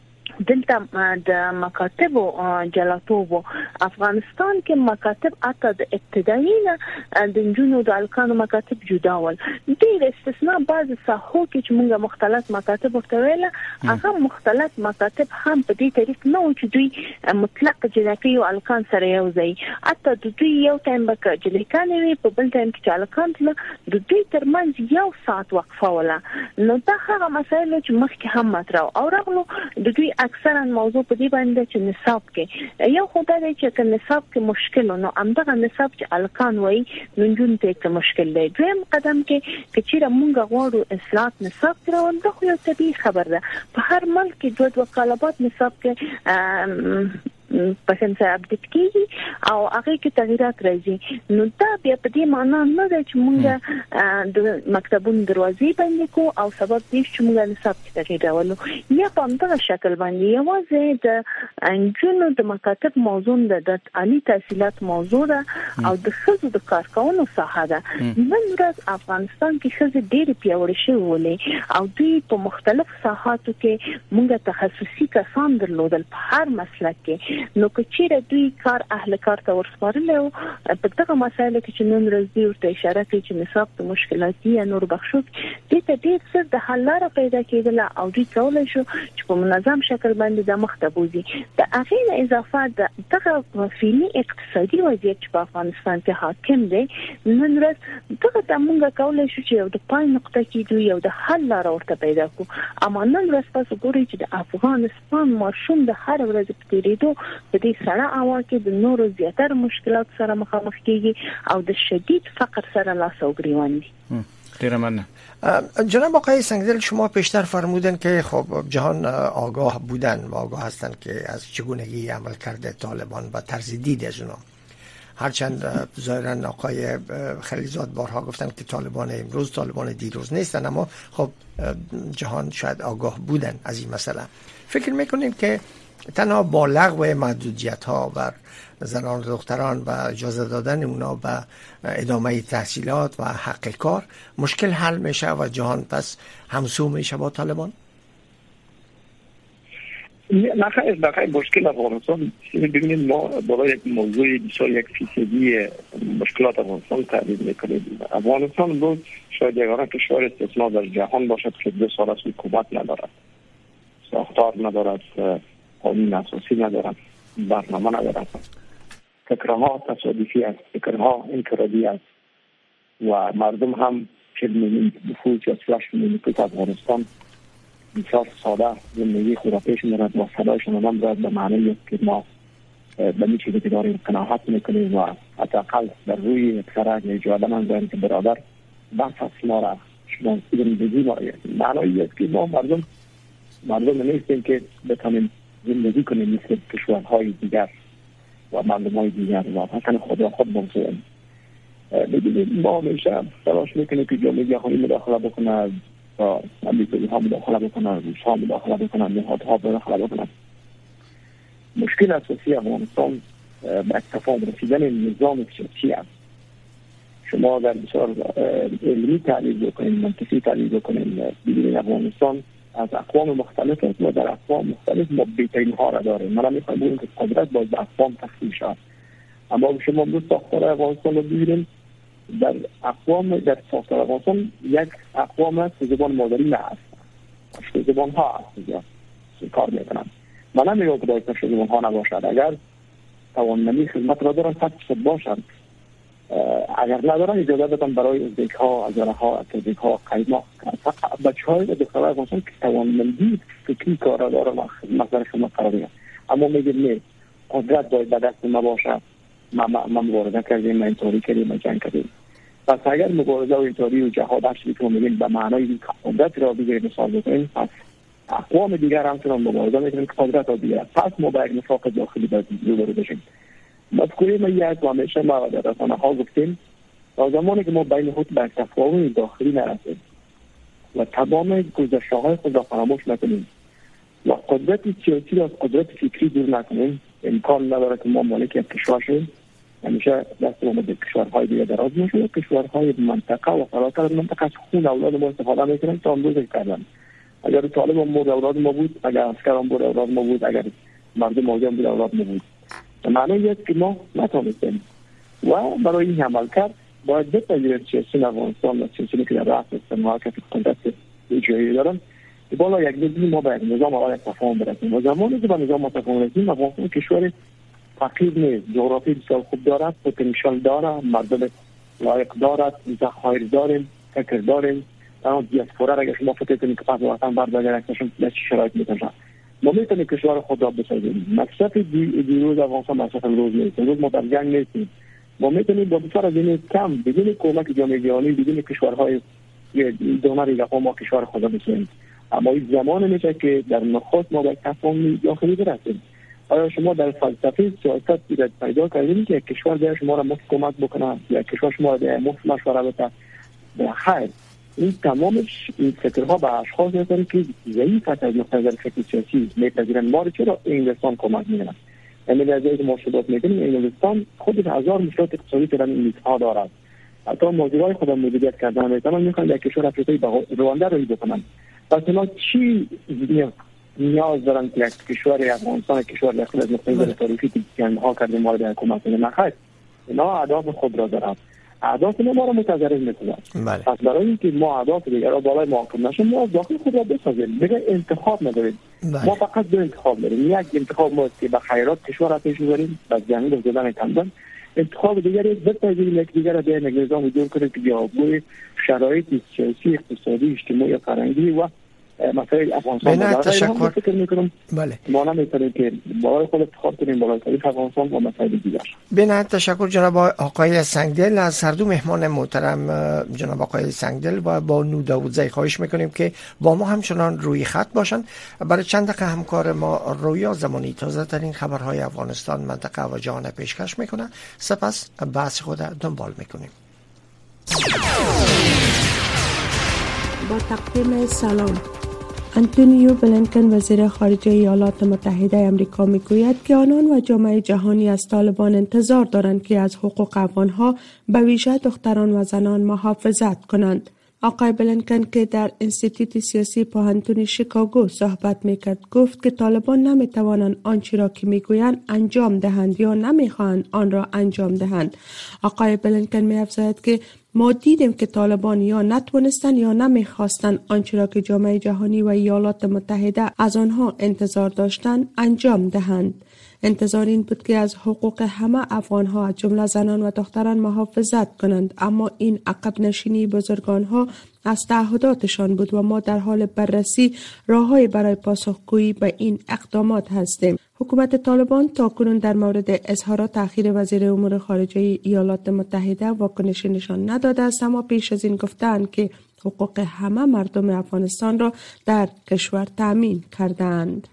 دلته د مکاتب جلاتوب افغانستان کې مکاتب اته د ابتدایي نه د جنونو د الکانو مکاتب جوړول ډیر استثناء بعض ساحو کې چې موږ مختلف مکاتب وکړل هغه مختلف مکاتب هم په دې طریق نه و چې دوی مطلق جنکی او الکان سره یو ځای اته د دوی یو ټایم بک جلیکان وي په بل ټایم کې الکان د دوی ترمنځ یو ساعت وقفه ولا. نو دا هغه مسایل چې مخکې هم مطرح او راغلو د دوی اکثرا موضوع په دې باندې چې نصاب کې یو خدای دی چې نصاب کې مشکل نو همدغه نصاب چې الکان وای نن ته کې مشکل دی. دویم قدم کې چې موږ غواړو اصلاحات نصاب کړو دا خو یو طبيعي خبر ده. په هر ملک کې دوه کالبات نصاب کې پسند سره اپډیټ کیږي او هغه کې تغیرات راځي. نو دا بیا په دې معنی نه ده چې موږ د مکتبونو دروازې بندې کو او سبب دې چې موږ نصاب کې تغیر راولو. یا په همدغه شکل باندې یوازې د انجونو د مکاتب موضوع د عالی تحصیلات موضوع ده او د خزو د کارکونو ساحه ده. نن ورځ افغانستان کې خزې ډېر پیاوړې شوې ولې او دوی په مختلف ساحاتو کې موږ تخصصي کسان درلودل په هر مسلک کې. نو که چیرې دوی کار اهل کار ته ورسپارل او په دغه مسایلو کې چې نن ورځ دوی ورته اشاره کوي چې نصاب د مشکلاتي یا نور بخښو دې ته ډېر څه د حل لاره پیدا کېدل او دوی کولای شو چې په منظم شکل باندې د مخ ته بوزي. د هغې نه اضافه دغه فعلي اقتصادي وضعیت چې په افغانستان کې حاکم دی نن ورځ دغه د موږ کولای شو چې یو د پای نقطه کې دوی یو د حل لاره ورته پیدا کو. اما نن ورځ تاسو ګورئ چې د افغانستان ماشوم د هر ورځ په تیریدو په دې سره اوا کې د نورو زیاتره مشکلات سره مخامخ کیږي او د شدید فقر سره لاس او گریوان دي. جناب آقای سنگدل شما پیشتر فرمودن که خب جهان آگاه بودن و آگاه هستن که از چگونگی عمل کرده طالبان و طرز دید از اونا. هرچند ظاهرا آقای خلیزاد بارها گفتن که طالبان امروز طالبان دیروز نیستن، اما خب جهان شاید آگاه بودن از این مسئله. فکر میکنیم که تنها با لغو محدودیت ها بر زنان و دختران و اجازه دادن اونا به ادامه تحصیلات و حق کار مشکل حل میشه و جهان پس همسو میشه با طالبان؟ نه خیلی مشکل افغانستان ببینید ما بالای یک موضوع بسیار 1% مشکلات افغانستان تعریف میکنیم. افغانستان بود شاید یگانه کشور استثنا در جهان باشد که 2 سال از حکومت ندارد، ساختار ندارد، قانون اساسی ندارد، برنامه ندارد. فکرها تصادفی است، فکرها انفرادی است و مردم هم که نفوذ یا سلاش میلیت افغانستان بسیار ساده زندگی خود را پیش می‌برد و صدایشان هم باید به معنی است که ما به این چیزی که داریم قناعت میکنیم و حداقل در روی اکثر اجازه من داریم که برادر بس از ما را شما زندگی ما معنی است که ما مردم نیستیم که بتانیم زندگی کنیم مثل کشورهای دیگر و مردم‌های دیگر و حتی خود را خود بمسویم. ببینید ما همیشه تلاش میکنیم که جامعه جهانی مداخله بکنه و امریکایی‌ها مداخله بکنن، روس‌ها مداخله بکنن، نهادها مداخله بکنن. مشکل اساسی افغانستان به تفاهم رسیدن نظام سیاسی است. شما اگر بسیار علمی تحلیل بکنید، منطقی تحلیل بکنید، ببینید افغانستان از اقوام مختلف است و در اقوام مختلف ما بهترین‌ها را داریم. من می‌فهمم که قدرت باید به اقوام تقسیم شود. اما شما امروز ساختار افغانستان رو ببینید، در ساختار افغانستان یک اقوام است که زبان مادری نه است. زبان ها است یا کار میکنند. من نمیگم که باید زبان ها نباشد. اگر توانمندی خدمت را دارن 100% باشند. اگر ندارن اجازه بدن برای ازدیک ها، ازاره ها، اتزیک ها، قیما بچه های دخترهای افغانستان که توانمندی فکری کار را دارن مقدر شما قرار میگن. اما میگیم نه، قدرت باید به دست ما باشد. ما مبارزه کردیم، ما انتحاری کردیم، ما جنگ کردیم. پس اگر مبارزه و انتحاری و جهاد هر چیزی که ما میگیم به معنای قدرت را بگیریم مثال بکنیم، پس اقوام دیگر هم چنان مبارزه میکنیم که قدرت را بگیرد. پس ما با یک نفاق داخلی باید روبرو بشیم. مذکوری ما یک و همیشه ما در رسانه ها گفتیم تا زمانی که ما بین خود به تفاهم داخلی نرسیم و تمام گذشته های خود را فراموش نکنیم و قدرت سیاسی را از قدرت فکری دور نکنیم، امکان نداره که ما مالک یک کشور شیم. همیشه دست ما به کشورهای دیگه دراز میشه و کشورهای منطقه و فراتر منطقه از خون اولاد ما استفاده میکنن تا امروز کردن. اگر طالب هم بود اولاد ما بود، اگر عسکر هم بود اولاد ما بود، اگر مردم موجه هم بود اولاد ما بود. معنی است که ما نتونستیم و برای این عمل کرد باید بپذیریم سیاسی افغانستان و سیاسی که در رأس استعمار که قدرت اجرایی دارن که بالا یک دید ما باید نظام اول تفاهم برسیم و زمانی که با نظام تفاهم رسیم افغانستان کشور فقیر نیست، جغرافی بسیار خوب دارد، پتانسیل دارد، مردم لایق دارد، ذخایر داریم، فکر داریم. اما دیاسپورا اگر شما فکر کنید که پس وطن برگردید در چه شرایط میتونه ما میتونیم کشور خود را بسازیم. مقصد دیروز افغانستان مقصد امروز نیست. امروز ما در جنگ نیستیم. ما میتونیم با بسیار از این کم بدون کمک جامعه جهانی بدون کشورهای دونر ایران ما کشور خود را بسازیم. اما این زمان میشه که در نخست ما باید تفاهم داخلی برسیم آیا شما در فلسفه سیاست ایراد پیدا کردید که کشور بیاد شما را مفت کمک بکنه یا کشور شما را بیاد مفت مشوره بده؟ به خیر، این تمامش این فکرها به اشخاص هستند که ضعیف از نقطه نظر فکر سیاسی میپذیرند. ما چرا انگلستان کمک میکنه؟ یعنی از اینکه ما شباهت میکنیم انگلستان خود هزار مشکلات اقتصادی در این ها دارد. حتی موضوعهای خود مدیریت کردن میتونن میخوان در کشور افریقایی به روانده روی بکنن. پس اینا چی نیاز دارن که یک کشور افغانستان کشور داخل از نقطه نظر تاریخی که ها کردیم ما را به حکومت کنه؟ نخیر، اینا اهداف خود را دارند. اهداف ما را متضرر میکنند. پس برای اینکه ما اهداف دیگر را بالای محاکم نشیم ما داخل خود را بسازیم. دیگه انتخاب نداریم. ما فقط دو انتخاب داریم. یک انتخاب ما است که به خیرات کشور را پیش ببریم، به جنگ زدن کندن. انتخاب دیگری بپذیریم یک دیگر را به نظام جور کنیم که جوابگوی شرایط سیاسی، اقتصادی، اجتماعی و فرهنگی و مسائل افغانستان را تشکر فکر میکنم. بله، ما نمیتونیم که بالای خود انتخاب کنیم بالای تاریخ افغانستان و مسائل دیگر. بنهایت تشکر جناب آقای سنگدل. از هر دو مهمان محترم جناب آقای سنگدل و بانو داوودزی خواهش میکنیم که با ما همچنان روی خط باشن. برای چند دقیقه همکار ما رویا زمانی تازه ترین خبرهای افغانستان، منطقه و جهان پیشکش میکنه. سپس بحث خود دنبال میکنیم. با تقدیم سلام، آنتونیو بلینکن وزیر خارجه ایالات متحده آمریکا میگوید که آنان و جامعه جهانی از طالبان انتظار دارند که از حقوق افغانها به ویژه دختران و زنان محافظت کنند. آقای بلینکن که در انستیتوت سیاسی پوهنتون شیکاگو صحبت میکرد گفت که طالبان نمیتوانند آنچه را که میگویند انجام دهند یا نمیخواهند آن را انجام دهند. آقای بلینکن می‌افزاید که ما دیدیم که طالبان یا نتوانستند یا نمیخواستند آنچه را که جامعه جهانی و ایالات متحده از آنها انتظار داشتند انجام دهند. انتظار این بود که از حقوق همه افغانها از جمله زنان و دختران محافظت کنند، اما این عقب نشینی بزرگانها از تعهداتشان بود و ما در حال بررسی راه‌های برای پاسخگویی به این اقدامات هستیم. حکومت طالبان تاکنون در مورد اظهارات تأخیر وزیر امور خارجه ایالات متحده واکنشی نشان نداده است، اما پیش از این گفتند که حقوق همه مردم افغانستان را در کشور تأمین کردند.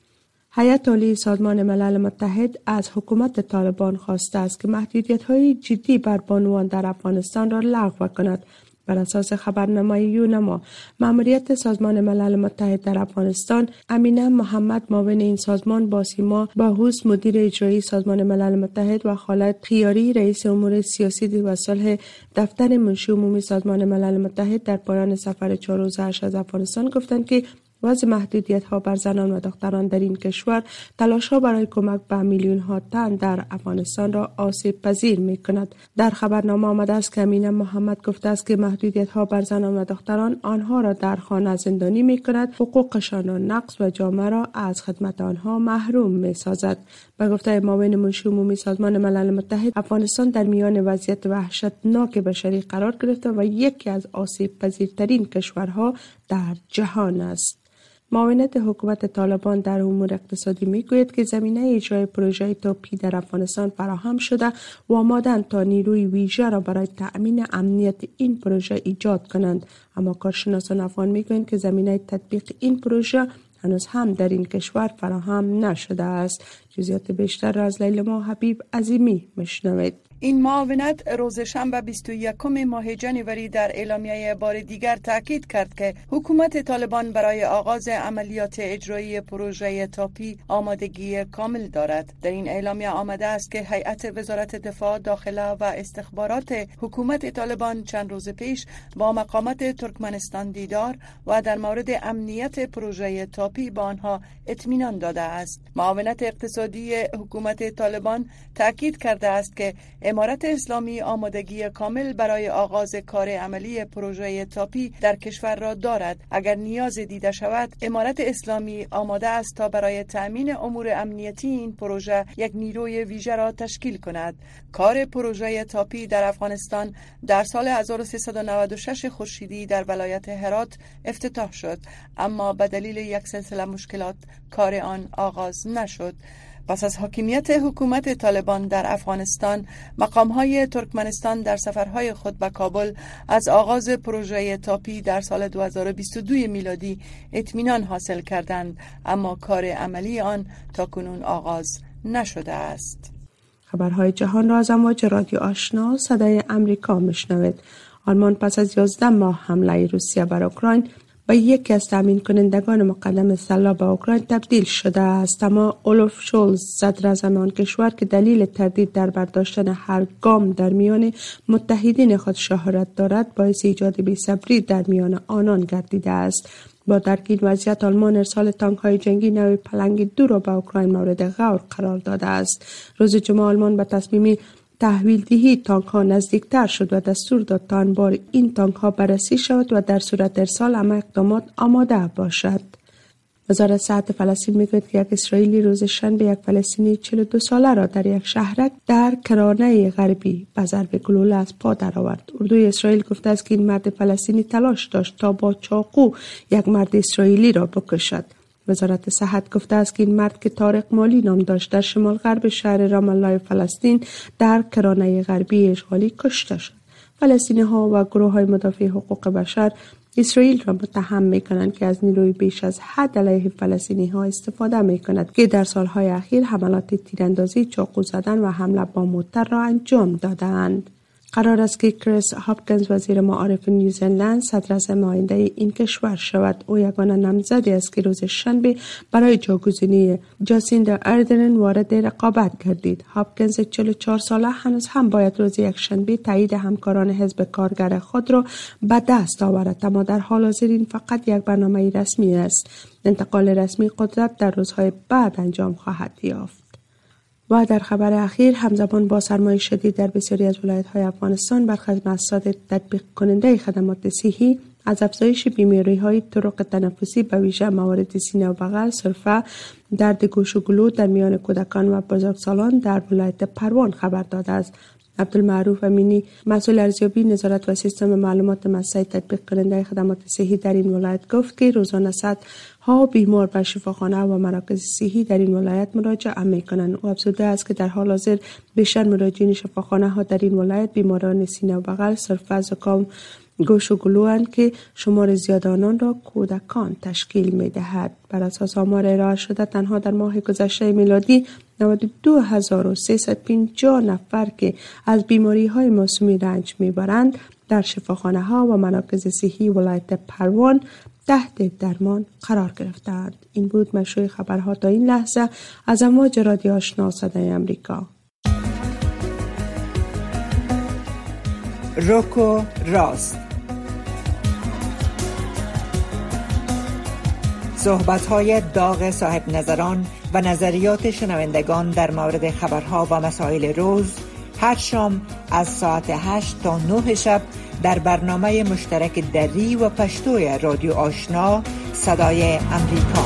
هیئت عالی سازمان ملل متحد از حکومت طالبان خواسته است که محدودیت‌های جدی بر بانوان در افغانستان را لغو کند. بر اساس خبرنامه یونما، مأموریت سازمان ملل متحد در افغانستان، امینه محمد معاون این سازمان با سیما باهوس مدیر اجرایی سازمان ملل متحد و خالد خیاری رئیس امور سیاسی و صلح دفتر منشی عمومی سازمان ملل متحد در پایان سفر 4 روزه‌اش از افغانستان گفتند که وضع محدودیت‌ها بر زنان و دختران در این کشور تلاش‌ها برای کمک به میلیون‌ها تن در افغانستان را آسیب پذیر می‌کند. در خبرنامه آمده است که امینه محمد گفته است که محدودیت‌ها بر زنان و دختران آنها را در خانه زندانی می‌کند، حقوقشان را نقض و جامعه را از خدمت آنها محروم می‌سازد. به گفته معاون منشی عمومی سازمان ملل متحد، افغانستان در میان وضعیت وحشتناک بشری قرار گرفته و یکی از آسیب پذیرترین کشورها در جهان است. معاونت حکومت طالبان در امور اقتصادی میگوید که زمینه اجرای پروژه توپی در افغانستان فراهم شده و آمادند تا نیروی ویژه را برای تأمین امنیت این پروژه ایجاد کنند، اما کارشناسان افغان میگویند که زمینه تطبیق این پروژه هنوز هم در این کشور فراهم نشده است. جزئیات بیشتر را از لیلا حبیب عظیمی میشنوید. این معاونت روز شنبه 21 ماه جنوری در اعلامیه بار دیگر تاکید کرد که حکومت طالبان برای آغاز عملیات اجرایی پروژه تاپی آمادگی کامل دارد. در این اعلامیه آمده است که هیئت وزارت دفاع، داخله و استخبارات حکومت طالبان چند روز پیش با مقامات ترکمنستان دیدار و در مورد امنیت پروژه تاپی به آنها اطمینان داده است. معاونت اقتصادی حکومت طالبان تاکید کرده است که امارت اسلامی آمادگی کامل برای آغاز کار عملی پروژه تاپی در کشور را دارد. اگر نیاز دیده شود، امارت اسلامی آماده است تا برای تأمین امور امنیتی این پروژه یک نیروی ویژه را تشکیل کند. کار پروژه تاپی در افغانستان در سال 1396 خورشیدی در ولایت هرات افتتاح شد، اما به دلیل یک سلسله مشکلات کار آن آغاز نشد. پس از حاکمیت حکومت طالبان در افغانستان، مقام‌های ترکمنستان در سفرهای خود به کابل از آغاز پروژه تاپی در سال 2022 میلادی اطمینان حاصل کردند، اما کار عملی آن تاکنون آغاز نشده است. خبرهای جهان را از امواج رادیو آشنا صدای امریکا میشنوید. آلمان پس از 11 ماه حمله روسیه بر اوکراین و یکی از تامین کنندگان مقدم سلاح به اوکراین تبدیل شده است، اما اولف شولز صدراعظم آن کشور که دلیل تردید در برداشتن هر گام در میان متحدین خود شهرت دارد، باعث ایجاد بی‌صبری در میان آنان گردیده است. با درک این وضعیت، آلمان ارسال تانک‌های جنگی نوع پلنگ 2 را به اوکراین مورد غور قرار داده است. روز جمعه آلمان به تصمیم تحویل دهی تانک ها نزدیکتر شد و دستور داد تا انبار این تانک ها بررسی شود و در صورت ارسال همه اقدامات آماده باشد. وزارت صحت فلسطین میگوید که یک اسرائیلی روز شنبه یک فلسطینی 42 ساله را در یک شهرک در کرانه غربی به ضرب گلوله از پا درآورد. اردوی اسرائیل گفته است که این مرد فلسطینی تلاش داشت تا با چاقو یک مرد اسرائیلی را بکشد. وزارت صحت گفته است که این مرد که طارق مالی نام داشت در شمال غرب شهر رام الله فلسطین در کرانه غربی اشغالی کشته شد. فلسطینی ها و گروه های مدافع حقوق بشر اسرائیل را متهم می کنند که از نیروی بیش از حد علیه فلسطینی ها استفاده می کند که در سالهای اخیر حملات تیراندازی، چاقو زدن و حمله با موتر را انجام دادند. قرار است که کریس هاپکنز وزیر معارف نیوزلند صدراعظم آینده این کشور شود. او یگانه نامزدی است که روز شنبه برای جاگزینی جاسیندا اردرن وارد رقابت گردید. هاپکنز 44 ساله هنوز هم باید روز یک شنبه تایید همکاران حزب کارگر خود را به دست آورد، اما در حال حاضر این فقط یک برنامه رسمی است. انتقال رسمی قدرت در روزهای بعد انجام خواهد یافت. و در خبر اخیر، همزمان با سرمای شدید در بسیاری از ولایت‌های افغانستان، برخی از مؤسسات تطبیق کننده خدمات صحی از افزایش بیماری‌های طرق تنفسی به ویژه موارد سینه و بغل، سرفه، درد گوش و گلو در میان کودکان و بزرگسالان در ولایت پروان خبر داده است. عبدالمعروف امینی، مسئول ارزیابی، نظارت و سیستم معلومات مؤسسه تطبیق کننده خدمات صحی در این ولایت گفت که روزانه صدها بیمار به شفاخانه و مراکز صحی در این ولایت مراجعه می‌کنند. او افزوده است که در حال حاضر بیشتر مراجعین شفاخانه ها در این ولایت بیماران سینه و بغل، سرفه، زکام، گوش و گلو اند که شمار زیاد آنان را کودکان تشکیل می‌دهد. بر اساس آمار ارائه شده، تنها در ماه گذشته میلادی 92350 نفر که از بیماری‌های موسومی رنج می‌برند در شفاخانه ها و مراکز صحی ولایت پروان تحت درمان قرار گرفتند. این بود مشروع خبرها تا این لحظه از امواج رادیو آشنا صدای امریکا. روکو راست، صحبت‌های داغ صاحب نظران و نظریات شنوندگان در مورد خبرها و مسائل روز، هر شام از ساعت 8 تا 9 شب در برنامه مشترک دری و پشتوی رادیو آشنا صدای امریکا.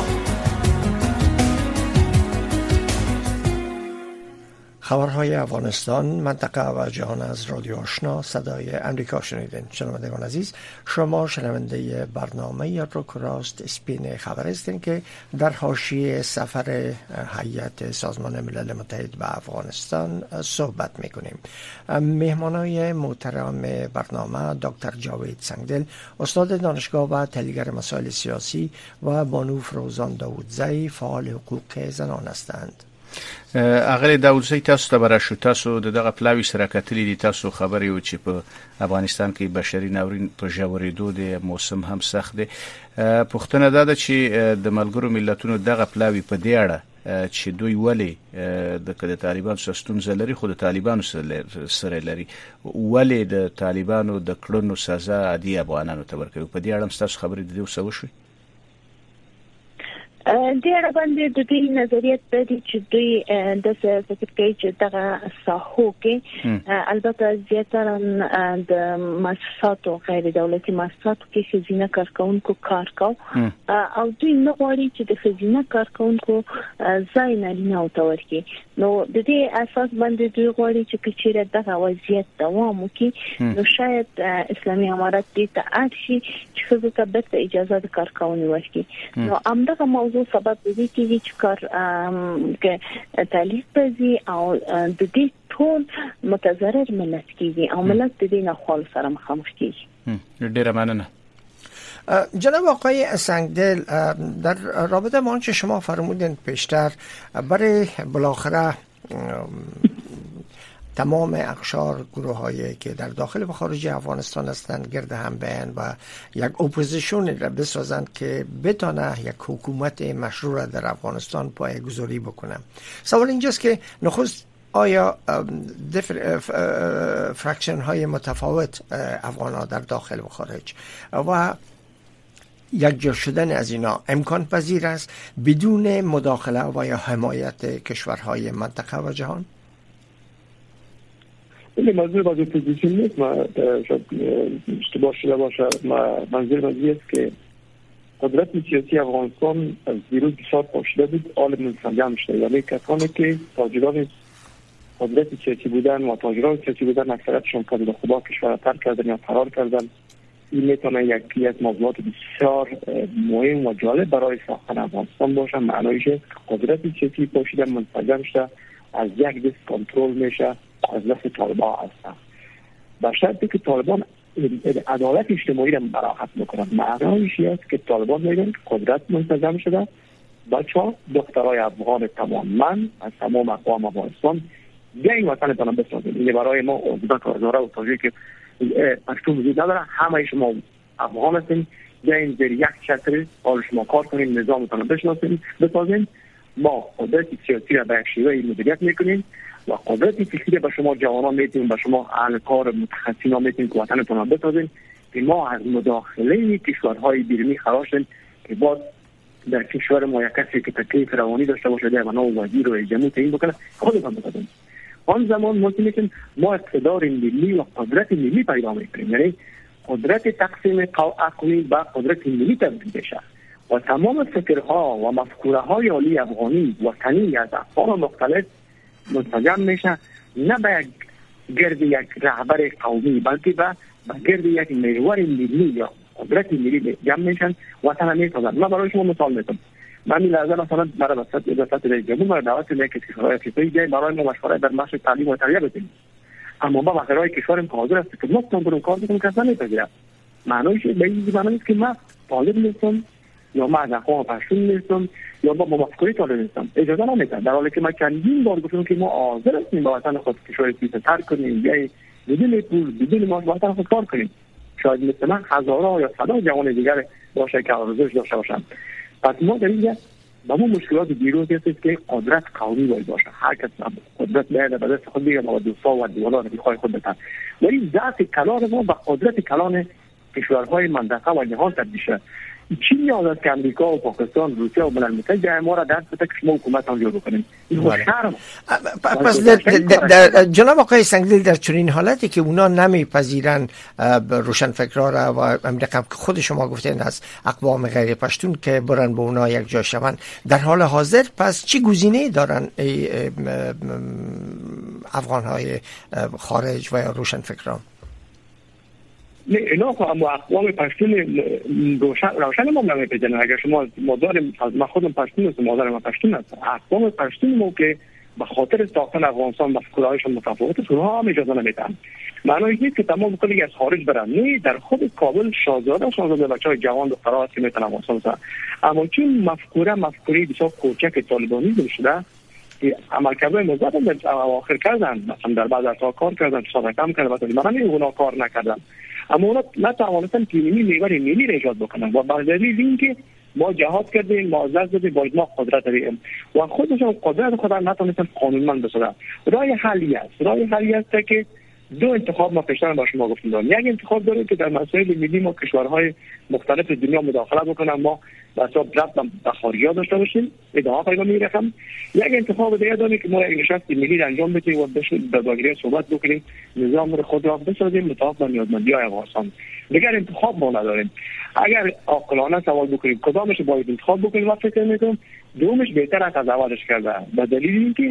خبرهای افغانستان، منطقه و جهان از رادیو آشنا صدای امریکا شنیدین. شنوندگان عزیز، شما شنونده برنامه روک راست اسپین خبر هستین که در حاشیه سفر هیئت سازمان ملل متحد به افغانستان صحبت میکنیم. مهمانای محترم برنامه دکتر جاوید سنگدل، استاد دانشگاه و تحلیلگر مسائل سیاسی، و بانو فروزان داودزی، فعال حقوق زنان هستند. اغلی داودزی، تاسو ته براشو، تاسو دغه پلاوی سره کتلی دي، تاسو خبرې و چې په افغانستان کې بشري ناورین په ژورېدو دی، موسم هم سخت دی. پوښتنه ده چې د ملګرو ملتونو دغه پلاوی په دې اړه چې دوی ولې د طالبانو سره ستونزه لري، خو د طالبانو سره لري، ولې د طالبانو د کړنو سزا عادي افغانانو ته ورکوي، په دې اړه هم تاسو خبرې د دې وسو شوي؟ ډېر باندې د دې نظریات په دې چې دوی د فکر کوي چې دغه ساحو کې البته زیاتره د مؤسساتو غیر دولتي مؤسساتو کې خزینه کارکونکو کار کوي او دوی نه غواړي چې د خزینه کارکونکو ځای نارینه او تورکي نو د دې اساس باندې دوی غواړي چې چیرې دغه وضعیت دوام وکړي نو شاید اسلامي امارات دې ته اړ شي چې خو ته به اجازه د کار کولو ورکړي نو همدغه موضوع سبب دې کیږي چې کار کې تعلیق پزي او د دې ټول متضرر ملت کیږي او ملت دې نه خپل سره مخامخ کیږي. ډیره مننه. جناب آقای سنگدل، در رابطه با آنچه شما فرمودین پیشتر، برای بالاخره تمام اقشار گروه هایی که در داخل و خارج افغانستان هستند گرد هم بیان و یک اپوزیشن را بسازند که بتانه یک حکومت مشروع را در افغانستان پایه‌گذاری بکنه. سوال اینجاست که نخست آیا فرکشن های متفاوت افغان ها در داخل و خارج و یک جا شدن از اینا امکان پذیر است بدون مداخله و یا حمایت کشورهای منطقه و جهان؟ این موضوع بازی پوزیشن نیست. شاید اشتباه شده باشه. منظور است که قدرت سیاسی افغانستان از دیروز بسیار پاشیده بود، حال منسجم شده. یعنی کسانی که تاجران قدرت سیاسی بودن و تاجران سیاسی بودن اکثریتشون کار به خدا کشور ترک کردن یا فرار کردن. این میتونه یکی از موضوعات بسیار مهم و جالب برای ساختن افغانستان باشه. معنیش قدرت سیاسی پاشیده منسجم شده، از یک دست کنترل میشه، از دست طالبان هستن. به شرطی که طالبان عدالت اجتماعی را مراعات بکنن. معنیش است که طالبان میگن قدرت منسجم شده، بچه‌ها دخترای افغان تمام من از تمام اقوام افغانستان بیاین وطنتان بسازید. این برای ما ازبک و هزاره و تاجیک که پشتون وجود نداره، همه شما افغان هستین، بیاین زیر یک چتر حال شما کار کنین، نظامتان بشناسین، بسازین. ما قدرت سیاسی را به یک شیوه مدیریت میکنیم و قدرت فکری به شما جوانان میتونیم، به شما اهل کار متخصصین میتونیم که وطنتان بسازین که ما از مداخله کشورهای بیرونی خلاصیم که بعد در کشور ما یک کسی که تکلیف روانی داشته باشه و نام وزیر و جمهور تعیین بکنه خودتان بسازین. آن زمان ممکنه ما اقتدار ملی و قدرت ملی پیدا میکنیم، یعنی قدرت تقسیم عقلی به قدرت ملی تبدیل بشه و تمام فکرها و مفکوره های عالی افغانی وطنی از اقوام مختلف منسجم میشه، نه به گرد یک رهبر قومی بلکه به گرد یک محور ملی یا قدرت ملی جمع میشن وطن میسازن. من برای شما مثال میزنم. من این لحظه مثلا برای وسط رئیس جمهور دعوت میکنم که کشورهای افریقایی بیاین برای ما مشورت در بخش تعلیم و تربیت بدیم، اما با وزرای کشورم که حاضر است که ما تون کار بکنیم که اصلا نمیپذیرم. معنیش به این معنی است که من طالب نیستم یا من از اقوام پشتون نیستم یا با مفکوری طالب نیستم، اجازه نمیدم. در حالی که من چندین بار گفتم که ما حاضر هستیم با وطن خود کشور سوئیس ترک کنیم، بیاین بدون پول بدون معاش با وطن خود کار کنیم. شاید مثل من هزارها یا صدها جوان دیگر باشه که آرزوش داشته باشن. پس ما در اینجا با ما مشکلات دیروز هست که قدرت قومی باید باشه. هر کس قدرت باید به دست خود بگیره و دوستا و دیوالان بخوای خود بتن. ولی ذات کلان ما به قدرت کلان کشورهای منطقه و جهان تبدیل شه. چی نیاز است که امریکا و پاکستان، روسیه و ملل متحد ما را دست بده که شما حکومت هم جور بکنیم؟ این شرم. پس جناب آقای سنگدل در چنین حالتی که اونا نمیپذیرن روشنفکرا را و امریکا که خود شما گفتین از اقوام غیر پشتون که برن به اونا یک جا شون، در حال حاضر پس چی گزینه‌ای دارن افغان‌های خارج و روشنفکران؟ نه اینا که اما اقوام پشتون روشن ما نمیپذیرن. اگر شما مادر من خودم پشتون هستم، مادر من پشتون است، اقوام پشتون ما که به خاطر ساختن افغانستان مفکورهایشان متفاوت است، اونها هم اجازه نمیدن. معنیش نیست که تمام کلی از خارج برن، نه، در خود کابل شاهزاده بچهای جوان دخترها هست که میتونن افغانستان بسازن. اما چون مفکوره بسیار کوچک طالبانیسم شده که عملکردهای مثبت در اواخر کردن، مثلا در بعض ارتها کار کردن، ساده کم کردن، من اونا کار نکردن، اما اونا نتوانستن که محور ملی را ایجاد بکنن و به دلیل اینکه ما جهاد کردیم، ما از دست دادیم، باید ما قدرت داریم و خودشون قدرت خود را نتونستن قانونمند بسازن. راه حلی است که دو انتخاب ما پیشتر با شما گفتیم داریم. یک انتخاب داریم که در مسائل ملی ما کشورهای مختلف دنیا مداخله بکنن، ما به حساب ربط به خارجی‌ها داشته باشیم، ادعا پیدا می‌رسم. یک انتخاب دیگه داریم که ما یک نشست ملی انجام بدیم و بشیم در دایره صحبت بکنیم، نظام خود را بسازیم مطابق با نیازمندی‌های افغانستان. دیگر انتخاب ما نداریم. اگر عاقلانه سوال بکنیم کدامش باید انتخاب بکنیم، وقت فکر می‌کنم دومش بهتر است از اولش کرده، به دلیل اینکه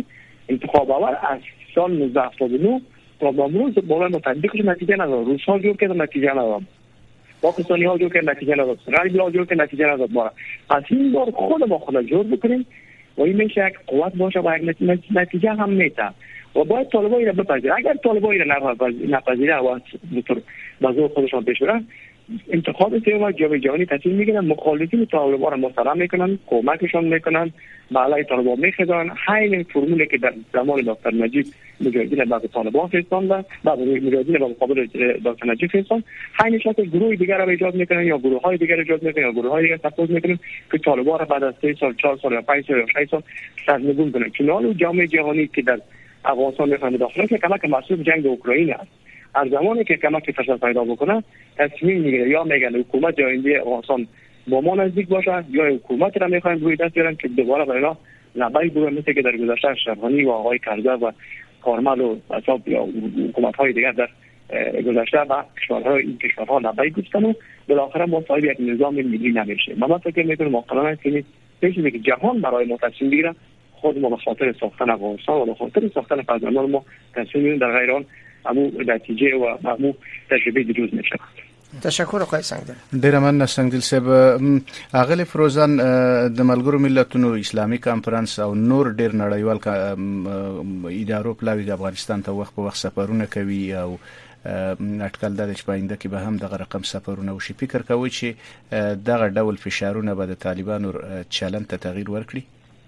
انتخاب اول از سال 1979 تا به امروز بالا متحدیکش نتیجه نداد. روس‌ها جور که نتیجه نداد، پاکستانی‌ها جور که نتیجه نداد، غربی‌ها جور که نتیجه نداد. پس این بار خود با خود جور بکنیم و این میشه یک قوت باشه و یک نتیجه هم میده و باید طالبان اینو بپذیرن. اگر طالبان اینو نپذیره و به زور خودشان پیش برن، انتخاب سوم جامعه جهانی تصمیم میگیرن مخالفین طالبان را مستقیم میکنن، کمکشان میکنن، به علیه طالبان میخزن. همین فرمولی که در زمان دکتر نجیب مجاهدین بعد طالبان فرستاندن، بعد مجاهدین به مقابل دکتر نجیب فرستادن، همین شکل گروه دیگر را ایجاد میکنن یا گروه های دیگر ایجاد میکنن یا گروه های دیگر تفویض میکنن که طالبان را بعد از 3 سال 4 سال یا 5 سال یا 6 سال سرنگون کنن. چنانچه جامعه جهانی که در افغانستان میخواد داخل که کمک مسئول جنگ اوکراین است، از زمانی که کمک فشار پیدا بکنه تصمیم میگیره یا میگن حکومت آینده افغانستان با ما نزدیک باشه یا حکومت را میخواین روی دست بیارن که دوباره برای لبیک بگن، مثل که در گذشته اشرفغانی و آقای کرزی و کارمل و اصحاب یا حکومت های دیگر در گذشته و این کشورها لبیک گفتن و بالاخره ما صاحب یک نظام ملی نمیشه. ما فکر میکنم واقعا که چیزی که جهان برای ما تصمیم بگیره، خود ما به خاطر ساختن افغانستان و به خاطر ساختن فرزندان ما تصمیم میگیریم، در غیر آن امو نتیجه و امو تجربه دروز میشه. تشکر آقای سنگدل. ډیر مننه سنگدل صاحب. اغلی فروزان د ملګرو ملتونو اسلامي کانفرنس او نور ډیر نړیوال ادارو پلاوی د افغانستان ته وخت په وخت سفرونه کوي او اټکل د چپاینده کې به هم دغه رقم سفرونه وشي. فکر کوي چې دغه ډول فشارونه به د طالبانو چلند ته تغییر ورکړي؟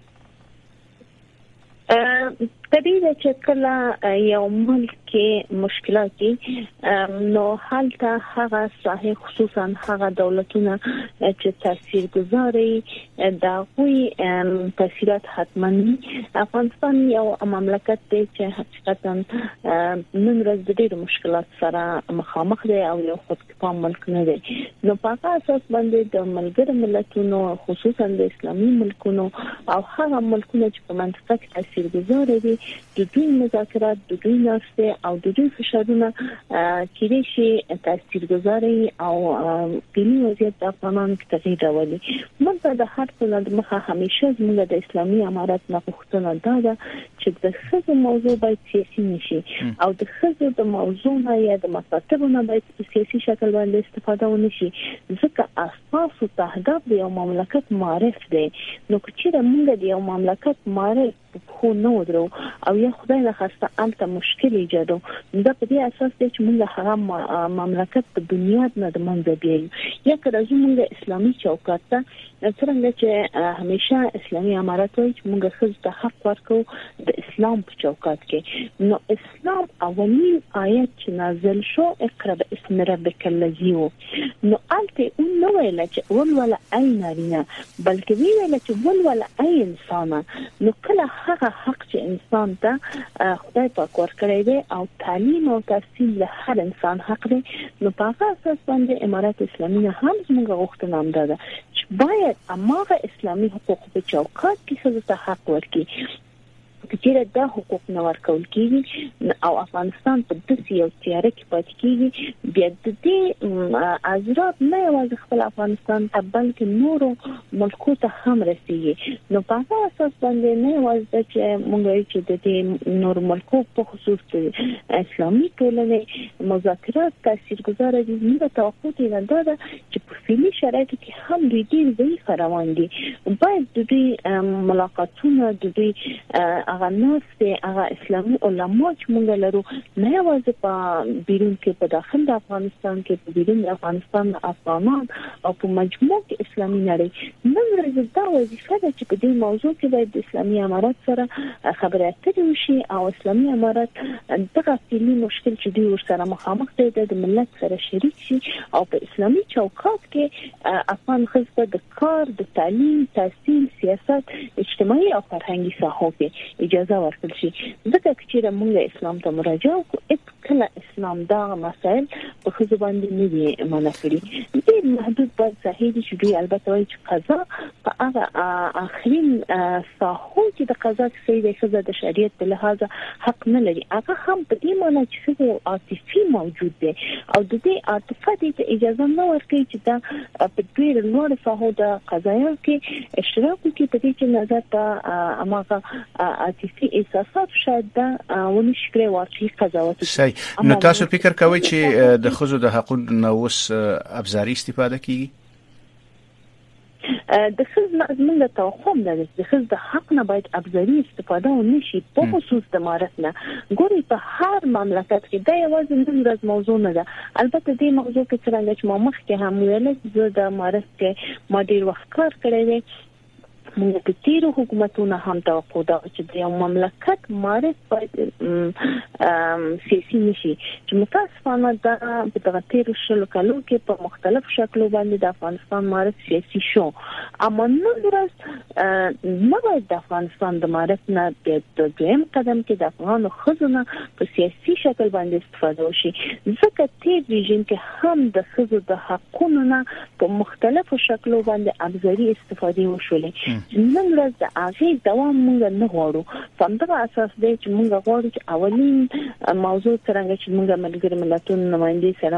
طبیعي چې کله یو ملک کې مشکلات دي نو هلته هغه صحیح خصوصا هغه دولتونه چې تاثیرګذاري د غوي تاثیرات حتماً افغانستان یو مملکت دی چې حقیقتا نن ورځ د ډېرو مشکلات سره مخامخ دی او یو خودکفا ملک نه دی. نو په اساس باندې د ملګرو ملتونو خصوصا د اسلامي ملکونو او هغه ملکونه چې په منطقه کې تاثیرګذار دي د دوی مذاکرات، د دوی ناسته او د دوی فشارونه کېدای شي تاثیرګذاري او دیني وضعیت د افغانانو کې تغییر راولي. موږ د هر څه د مخه همیشه زموږ د اسلامي امارات نه غوښتنه ده چې د ښځو موضوع باید سیاسي نشي او د ښځو د موضوع نه یا د مطالبو نه باید په سیاسي شکل باندې استفاده ونشي، ځکه اساس او تهدف د یو مملکت معرف دی. نو چې موږ د یو مملکت معرف خو نو درو او یا خدای نه خاصه الته مشکل ایجادو، دا په دې اساس دی چې موږ هغه مملکت په بنیاد نه د منځ بیایو. یا که راځو موږ اسلامي چوکاټ ته، څنګه چې همیشه اسلامي امارات وایي چې موږ ښځو ته حق ورکو د اسلام په چوکاټ کې. نو اسلام اولین آیت چې نازل شو اقرا باسم ربک الذی، نو الته اون نو ویل چې ولولا ای نارینه بلکې ویل چې ولولا ای انسان. نو کله هغه حق چې انسان ته خدای پاک ورکړی دی او تعلیم او تحصیل له هر انسان حق دی، نو په هغه اساس باندې امارات اسلامي نه هم زموږ غوښتنه هم ده چې باید اماغه اسلامي حقوق په چوکاټ کې ښځو ته حق ورکړي. چې دا حقوق نه ورکول کیږي او افغانستان په داسې یو تیاره کې پاتې کیږي، بیا د دې اضرار نه یوازې خپل افغانستان ته بلکې نورو ملکو ته هم رسیږي. نو په هغه اساس باندې نه یوازې چې موږ چې د دې نورو ملکو په خصوص اسلامي ټولنې مذاکرات تاثیرګذار دي، موږ توقع نه ده چې په فعلي شرایطو کې هم دوی ډېر ضعیف روان دي. باید د دوی ملاقاتونه د دوی هغه ناس دی هغه اسلامي علما چې موږ لرو نه یوازې په بیرون کې په داخل د افغانستان کې په بیرون د افغانستان افغانان او په مجموع کې اسلامي نړۍ نن ورځ دا وظیفه ده چې په دې موضوع کې باید د اسلامي امارات سره خبرې اترې وشي او اسلامي امارات دغه فعلي مشکل چې دوی ورسره مخامخ دي د ملت سره شریک شي او په اسلامي چوکاټ کې افغان ښځو د کار، د تعلیم، تحصیل، سیاست، اجتماعي او فرهنګي ساحو کې اجازه ورکړل شي. ځکه چې موږ اسلام ته مراجعه وکړو، کله اسلام دا مسائل په ښځو باندې نه دي منع کړي. دې محدود باید صحیح شي. دوی البته وایي چې قضا په هغه آخرین ساحو چې د قضا سیده خزه د شریعت په لحاظ حق نه لري. هغه هم په دې معنی چې څه عاطفي موجود دی او د دې عاطفه دې اجازه نه ورکوي چې دا په ډېر لوړ ساحو د قضایي کې اشتراک وکړي په دې چې نظر ته اماغه عاطفي احساسات شاید دا ونشي کړی واقعي قضاوت. صحیح. نو تاسو فکر کوئ چې د خزو د حقوقو نووس ابزاري استفاده کیږي؟ د خزو زموږ د توخم د خزو د حق نه باید ابزاري استفاده ونشي په خصوص د مارث نه. ګوري په هر مملکت کې دا یوازې نن ورځ موضوع نه ده. البته دې موضوع کې څنګه چې ما مخکې هم ویل زه د مارث کې ما ډیر وخت کار کړی دی. موږ په تیرو حکومتونو هم توقع دا چې د یو مملکت مارث باید سیاسي نشي چې متاسفانه دا په دغه تیرو شلو کالو کې په مختلف شکلو باندې د افغانستان مارث سیاسي شو. اما نن ورځ نه باید د افغانستان د مارث نه د دویم قدم کې د افغانو ښځو نه په سیاسي شکل باندې استفاده وشي ځکه تیر رژیم کې هم د ښځو د حقونو نه په مختلفو شکلو باندې ابزاري استفاده وشولې. نن ورځ د هغې دوام موږ نه غواړو. په همدغه اساس دی چې موږ غواړو چې اولین موضوع څرنګه چې موږ ملګري ملتونو نماینده سره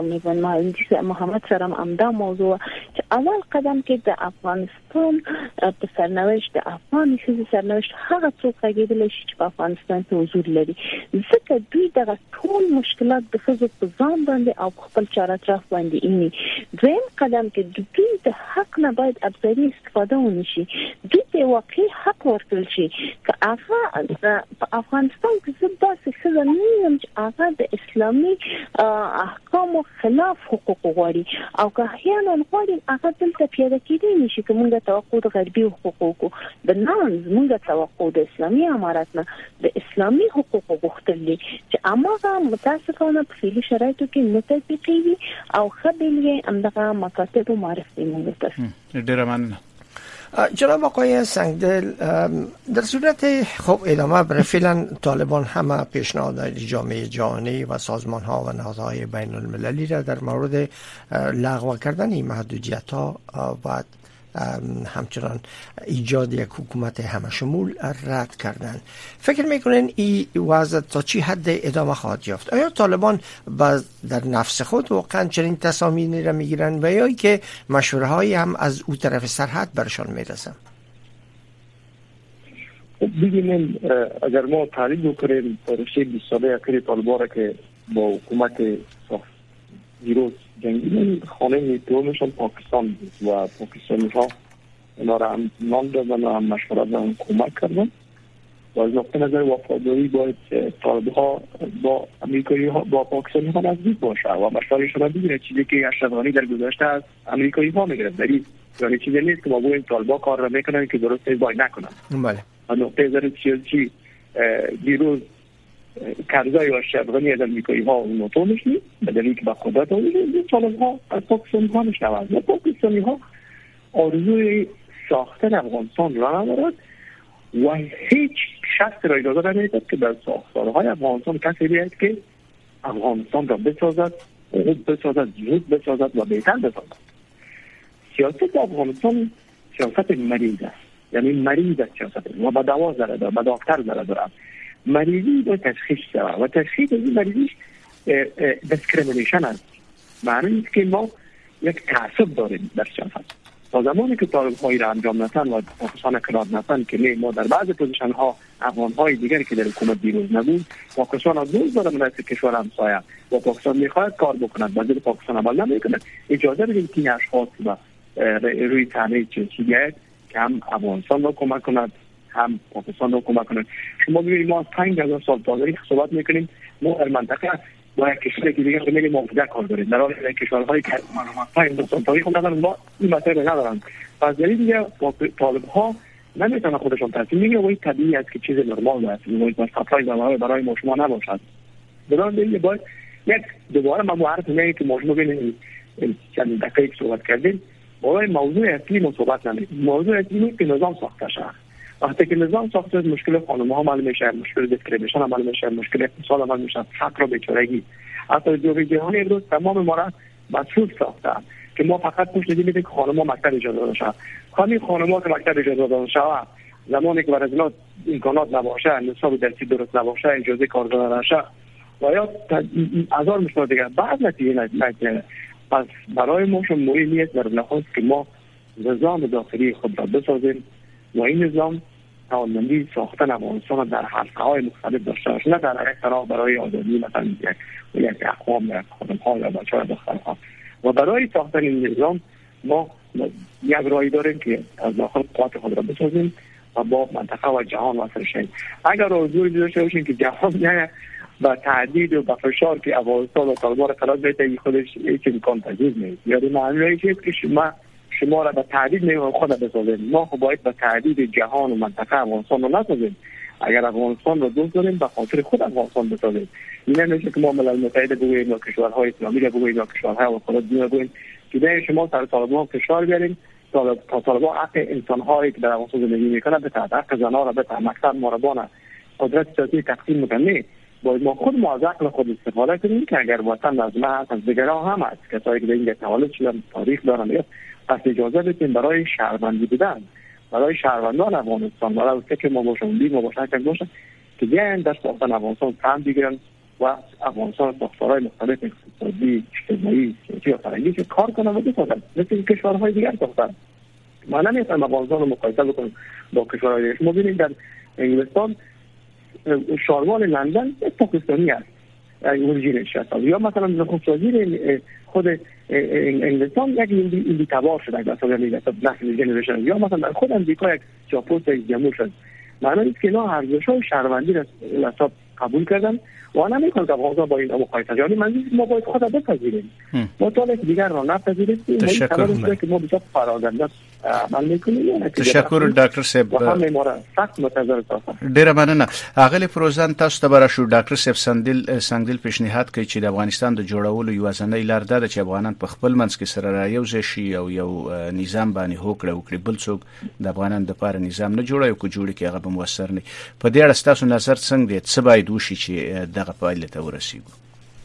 محمد سره همدا موضوع چې اول قدم کې د افغانستان په سرنوشت د افغان ښځو سرنوشت هغه څوک غږېدلی شي چې په افغانستان کې حضور لري ځکه دوی دغه ټول مشکلات د ښځو په ځان باندې او خپل چارچاف باندې اینی. دویم قدم کې دوی د حق نه باید ابزاري استفاده ونشي. دوی ته واقعي حق ورکړل شي که هغه په افغانستان کې څه داسې ښځه نه یم چې هغه د اسلامي احکامو خلاف حقوق غواړي او که احیانا غواړي هغه دلته پیاده کېدی نشي که موږ توقع د غربي حقوقو د نن موږ توقع د اسلامي امارت نه د اسلامي حقوقو غوښتل دي چې هماغه متاسفانه په فعلي شرایطو کې نه تطبیقېږي او ښه بېلګې همدغه مکاتبو معرفي موږ ته. ډېره مننه. جناب آقای سنگدل، در صورت خب ادامه برای فعلا طالبان همه پیشنهاد جامعه جهانی و سازمان ها و نهادهای بین المللی را در مورد لغو کردن این محدودیت ها و همچنان ایجاد یک حکومت همشمول رد کردن. فکر میکنین این وضع تا چی حد ادامه خواهد یافت؟ آیا طالبان در نفس خود واقعا چنین تصامیمی را میگیرن و یا که مشوره هایی هم از او طرف سرحد برشان میرسن؟ ببینیم اگر ما تحلیل بکنیم تاریخچه 20 ساله اخیر طالبان را که با حکومت دیروز جنگیدن، خانه دومشان پاکستان بود و پاکستانی ها اینا را هم نام دادن و هم مشورت دادن کمک کردن و از نقطه نظر وفاداری باید طالب ها با امریکایی ها با پاکستانی ها نزدیک باشه و مشورتشان را بگیره. چیزی که اشرف غنی در گذشته از امریکایی ها میگرفت یعنی چیزی نیست که ما بگوییم طالبان کار را میکنن که درست باید نکنن. بله. از نقطه نظر سیاسی دیروز کرزای و اشرف غنی از امریکایی ها اونطور میشنی به دلیل که با قدرت آویده طالب ها از پاکستانی ها میشنوند و پاکستانی ها آرزوی ساختن افغانستان را ندارد و هیچ شخص را اجازه نمیدهد که در ساختارهای افغانستان کسی بیاید که افغانستان را بسازد، خوب بسازد، زود بسازد و بهتر بسازد. سیاست افغانستان سیاست مریض است، یعنی مریض است سیاست و به دوا ضرر دارد، به دکتر ضرر دارد. مریضی با تشخیص شود و تشخیص این مریضیش دیسکریمینیشن است. معنی است که ما یک تعصب داریم در سیاست. تا زمانی که طالب هایی را انجام نتن و پاکستان اقرار نتن که نه ما در بعض پوزیشن ها افغان های دیگری که در حکومت دیروز نبود پاکستان از دوست داره مناسب کشور همسایه و پاکستان میخواهد کار بکند و پاکستان عمل نمیکند. اجازه بدیم که این اشخاص روی تعمیه چیزی بیاید که هم افغانستان را کمک کند هم پاکستان را کمک کند. شما ببینید ما از 5000 سال تاریخ صحبت میکنیم، ما در منطقه با یک کشوری که دیگه میگیم موافقت کار داریم، در حالی که کشورهایی که ما 5000 سال تاریخ ندارن ما این مسائل ندارن. پس دلیل دیگه طالب ها نمیتونن خودشون تصمیم میگیرن و این طبیعی است که چیز نرمال است، این سپلای برای ما شما نباشد. بدون دیگه باید یک دوباره ما معرف میگیم که ما ببینیم چند دقیقه صحبت کردیم، برای موضوع اصلی ما صحبت نمی‌کنیم. موضوع اصلی که نظام ساخته شده. وقتی که نظام ساخته مشکل خانم‌ها معلوم میشه، مشکل دیسکریمینیشن معلوم میشه، مشکل اقتصاد معلوم میشه، فقر و بیچارگی. حتی جامعه جهانی امروز تمام ما را مسئول ساخته که ما فقط پشت میدیم که خانم‌ها مکتب اجازه داده شود. همین خانم‌ها که مکتب اجازه داده شود زمانی که برای امکانات نباشه، نصاب درسی درست نباشه، اجازه کار دادن نشه و یا هزار مشکل دیگر بعد نتیجه نگیره. پس برای ما مهم است در لحاظ که ما نظام داخلی خود را بسازیم و این نظام توانمندی ساختن افغانستان در حلقه‌های مختلف داشته باشه، نه در یک طرف برای آزادی مثلا یک اقوام یا خانم‌ها یا بچه‌ها دخترها. و برای ساختن این نظام ما یک راهی داریم که از داخل قوات خود را بسازیم و با منطقه و جهان وصل شیم. اگر آرزوی داشته باشیم که جهان نه با تهدید و با فشار که افغانستان و طالبان را قرار بده، خودش هیچ امکان پذیر نیست. یعنی معنی چیه که شما را به تهدید نمی‌کنیم، خود بسازیم. ما خب باید به تهدید جهان و منطقه افغانستان را نسازیم. اگر افغانستان را دوست داریم به خاطر خود افغانستان بسازیم. این نمیشه که ما ملل متحد بگوییم یا کشورهای اسلامی را بگوییم یا کشورهای وفادار دنیا بگوییم که به شما سر طالبان فشار بیاریم تا طالبان حق انسان‌هایی که در افغانستان زندگی می‌کنند بتهد، حق زنان را بتهد، مکتب مربان قدرت سیاسی تقسیم می‌کنه. باید ما خود از عقل خود استفاده کنیم که اگر وطن از ما از دیگران هم است کسایی که به این تولد شدن تاریخ دارن پس اجازه بدیم برای شهروندی بودن، برای شهروندان افغانستان، برای که ما باشیم بی ما باشن که باشن که بیاین در ساختن افغانستان سهم بگیرن و افغانستان ساختارهای مختلف اقتصادی، اجتماعی، سیاسی و فرهنگی که کار کنن و بسازن مثل کشورهای دیگر ساختن. ما نمیتونیم افغانستان رو مقایسه بکنیم با کشورهای دیگر. ما ببینید در انگلستان شاروان لندن پاکستانی است اورژینش است، یا مثلا نخست وزیر خود انگلستان یک هندی تبار شده در سال نسل جنریشن، یا مثلا در خود امریکا یک چاپوس جمهور شد. معنی است که اینا ارزش‌های شهروندی را حساب قبول کردن و نمی‌کنن که افغانستان با این مقایسه کنیم. من ما باید خود بپذیریم. ما تا دیگر را نپذیریم. تشکر که ما بسیار فراگنده عمل می‌کنیم. تشکر ډاکټر صاحب. همه ما را سخت منتظر تاسو. ډیره مننه. اغلی پروزان تاسو ته براشو ډاکټر صاحب سنگدل پیشنهاد کوي چې د افغانستان د جوړولو یو ځنۍ لار ده چې افغانان په خپل منځ کې سره رايوځي شي او یو نظام باندې هوکړه وکړي، بل څوک د افغانان د پاره نظام نه جوړوي او جوړي کې هغه به موثر نه. په دې اړه تاسو نظر څنګه دی؟ څه باید وشي چې دغه پایله ته ورسیږو؟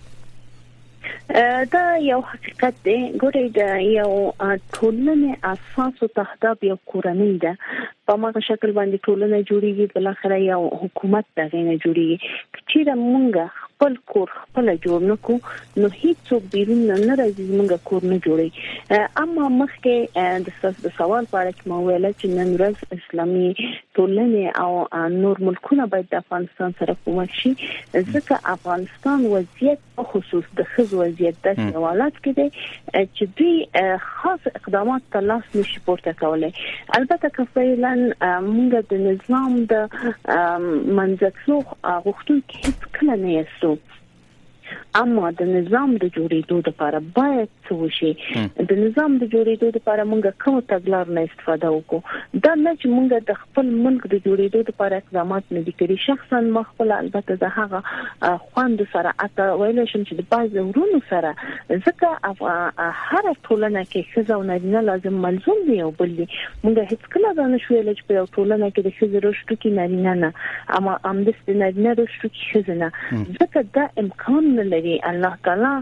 دا یو حقیقت دی. ګورئ د یو ټولنې اساس او تهداب یو کورنۍ ده. په ماغه شکل باندې ټولنه جوړیږي، بل اخر یو حکومت دغه نه جوړیږي. چې موږ خپل کور خپل جوړ نکو نو هیڅ بیرون نه راځي، موږ کور نه جوړي. اما مخکې د سوال په اړه کې ما ویل چې نن ورځ اسلامي ټولنې او نور ملکونه باید د افغانستان سره کومک شي، ځکه افغانستان وضعیت په خصوص د ښځو وضعیت د حالات کې دی چې دوی خاص اقدامات ته لاس نشي پورته کولای. البته که فعلا موږ د نظام د منځتلو غوښتونکي هیڅ کله نه یو، اما د نظام د جوړېدو لپاره باید څه وشي. د نظام د جوړېدو لپاره موږ کوم تګلار نه استفاده وکړو. دا نه چې موږ د خپل ملک د جوړېدو لپاره اقدامات نه دي کړی. شخصا ما خپل البته د هغه خوند سره اته ویل شم چې د باز ورونو سره، ځکه هر ټولنه کې ښځه او نارینه لازم ملزوم دي او بل دي. موږ هیڅ کله دا نه شویل چې په یو ټولنه کې د ښځې رشد کې نارینه نه، اما هم د نارینه رشد کې ښځه نه، ځکه دا امکان نه لري. الله تعالی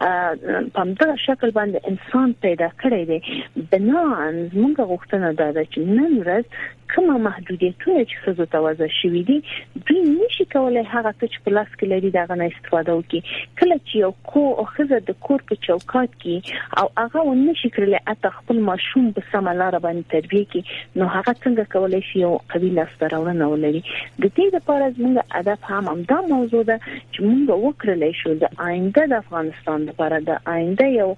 په همدغه شکل باندې انسان پیدا کړی دی. بنان موږ غوښتنه ده چې نن ورځ کومه محدودیتونه چې ښځو ته وضع شوي دي دوی نشي کولای هغه څه چې په لاس کې لري دغه نه استفاده وکړي. کله چې یو ښځه د کور په چوکاټ کې او هغه ونشي کړلی حتی خپل ماشوم په سمه لاره باندې تربیه کړي، نو هغه څنګه کولای شي یو قوي لاسته راوړنه ولري. د دې لپاره زموږ هدف هم همدا موضوع ده چې موږ وکړلی شو د آینده د افغانستان لپاره، د آینده یو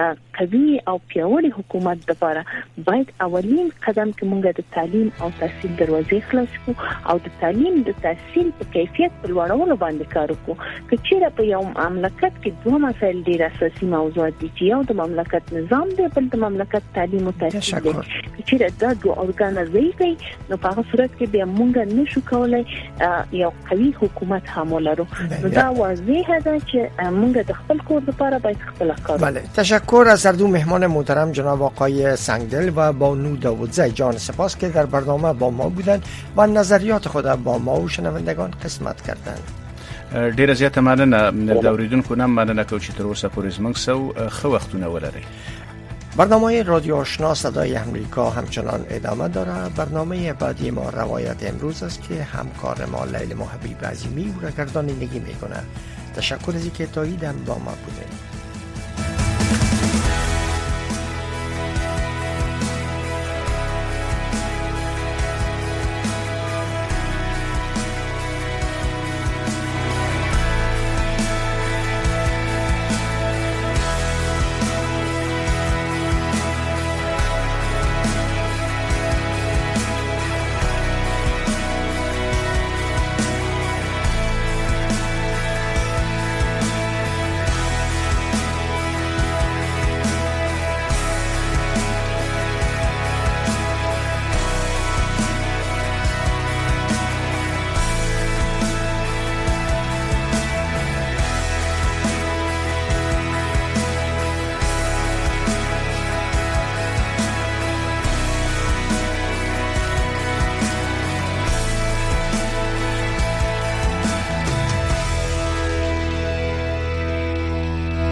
قوي او پیاوړي حکومت لپاره باید اولین قدم کې موږ د تعلیم او تحصیل دروازې خلاص کړو او د تعلیم د تحصیل په کیفیت په لوړولو باندې کار وکړو. که چیرې په یو مملکت کې دوه مسایل ډېر اساسي موضوعات دي چې یو د مملکت نظام دی، بل د مملکت تعلیم او تحصیل دی. که چیرې دا دوه ارګان ضعیف وي نو په هغه صورت کې بیا موږ نشو کولای یو قوي حکومت هم ولرو. نو دا واضحه ده چې موږ د خپل کور لپاره باید خپل کار. بله، تشکر از هر دو مهمان محترم جناب آقای سنگدل و بانو داوودزی. جان سپاس که در برنامه با ما بودند و نظریات خود با ما و شنوندگان قسمت کردند. ډیره زیاته مننه د اوریدونکو نام مننه کوم چې تر اوسه پورې زموږ سو خو وختونه ولري. برنامه رادیو آشنا صدای امریکا همچنان ادامه داره. برنامه بعدی ما روایت امروز است که همکار ما لیل محبیب عظیمی او را گردانندگی میکنه. تشکر از اینکه تا این دم با ما بودید.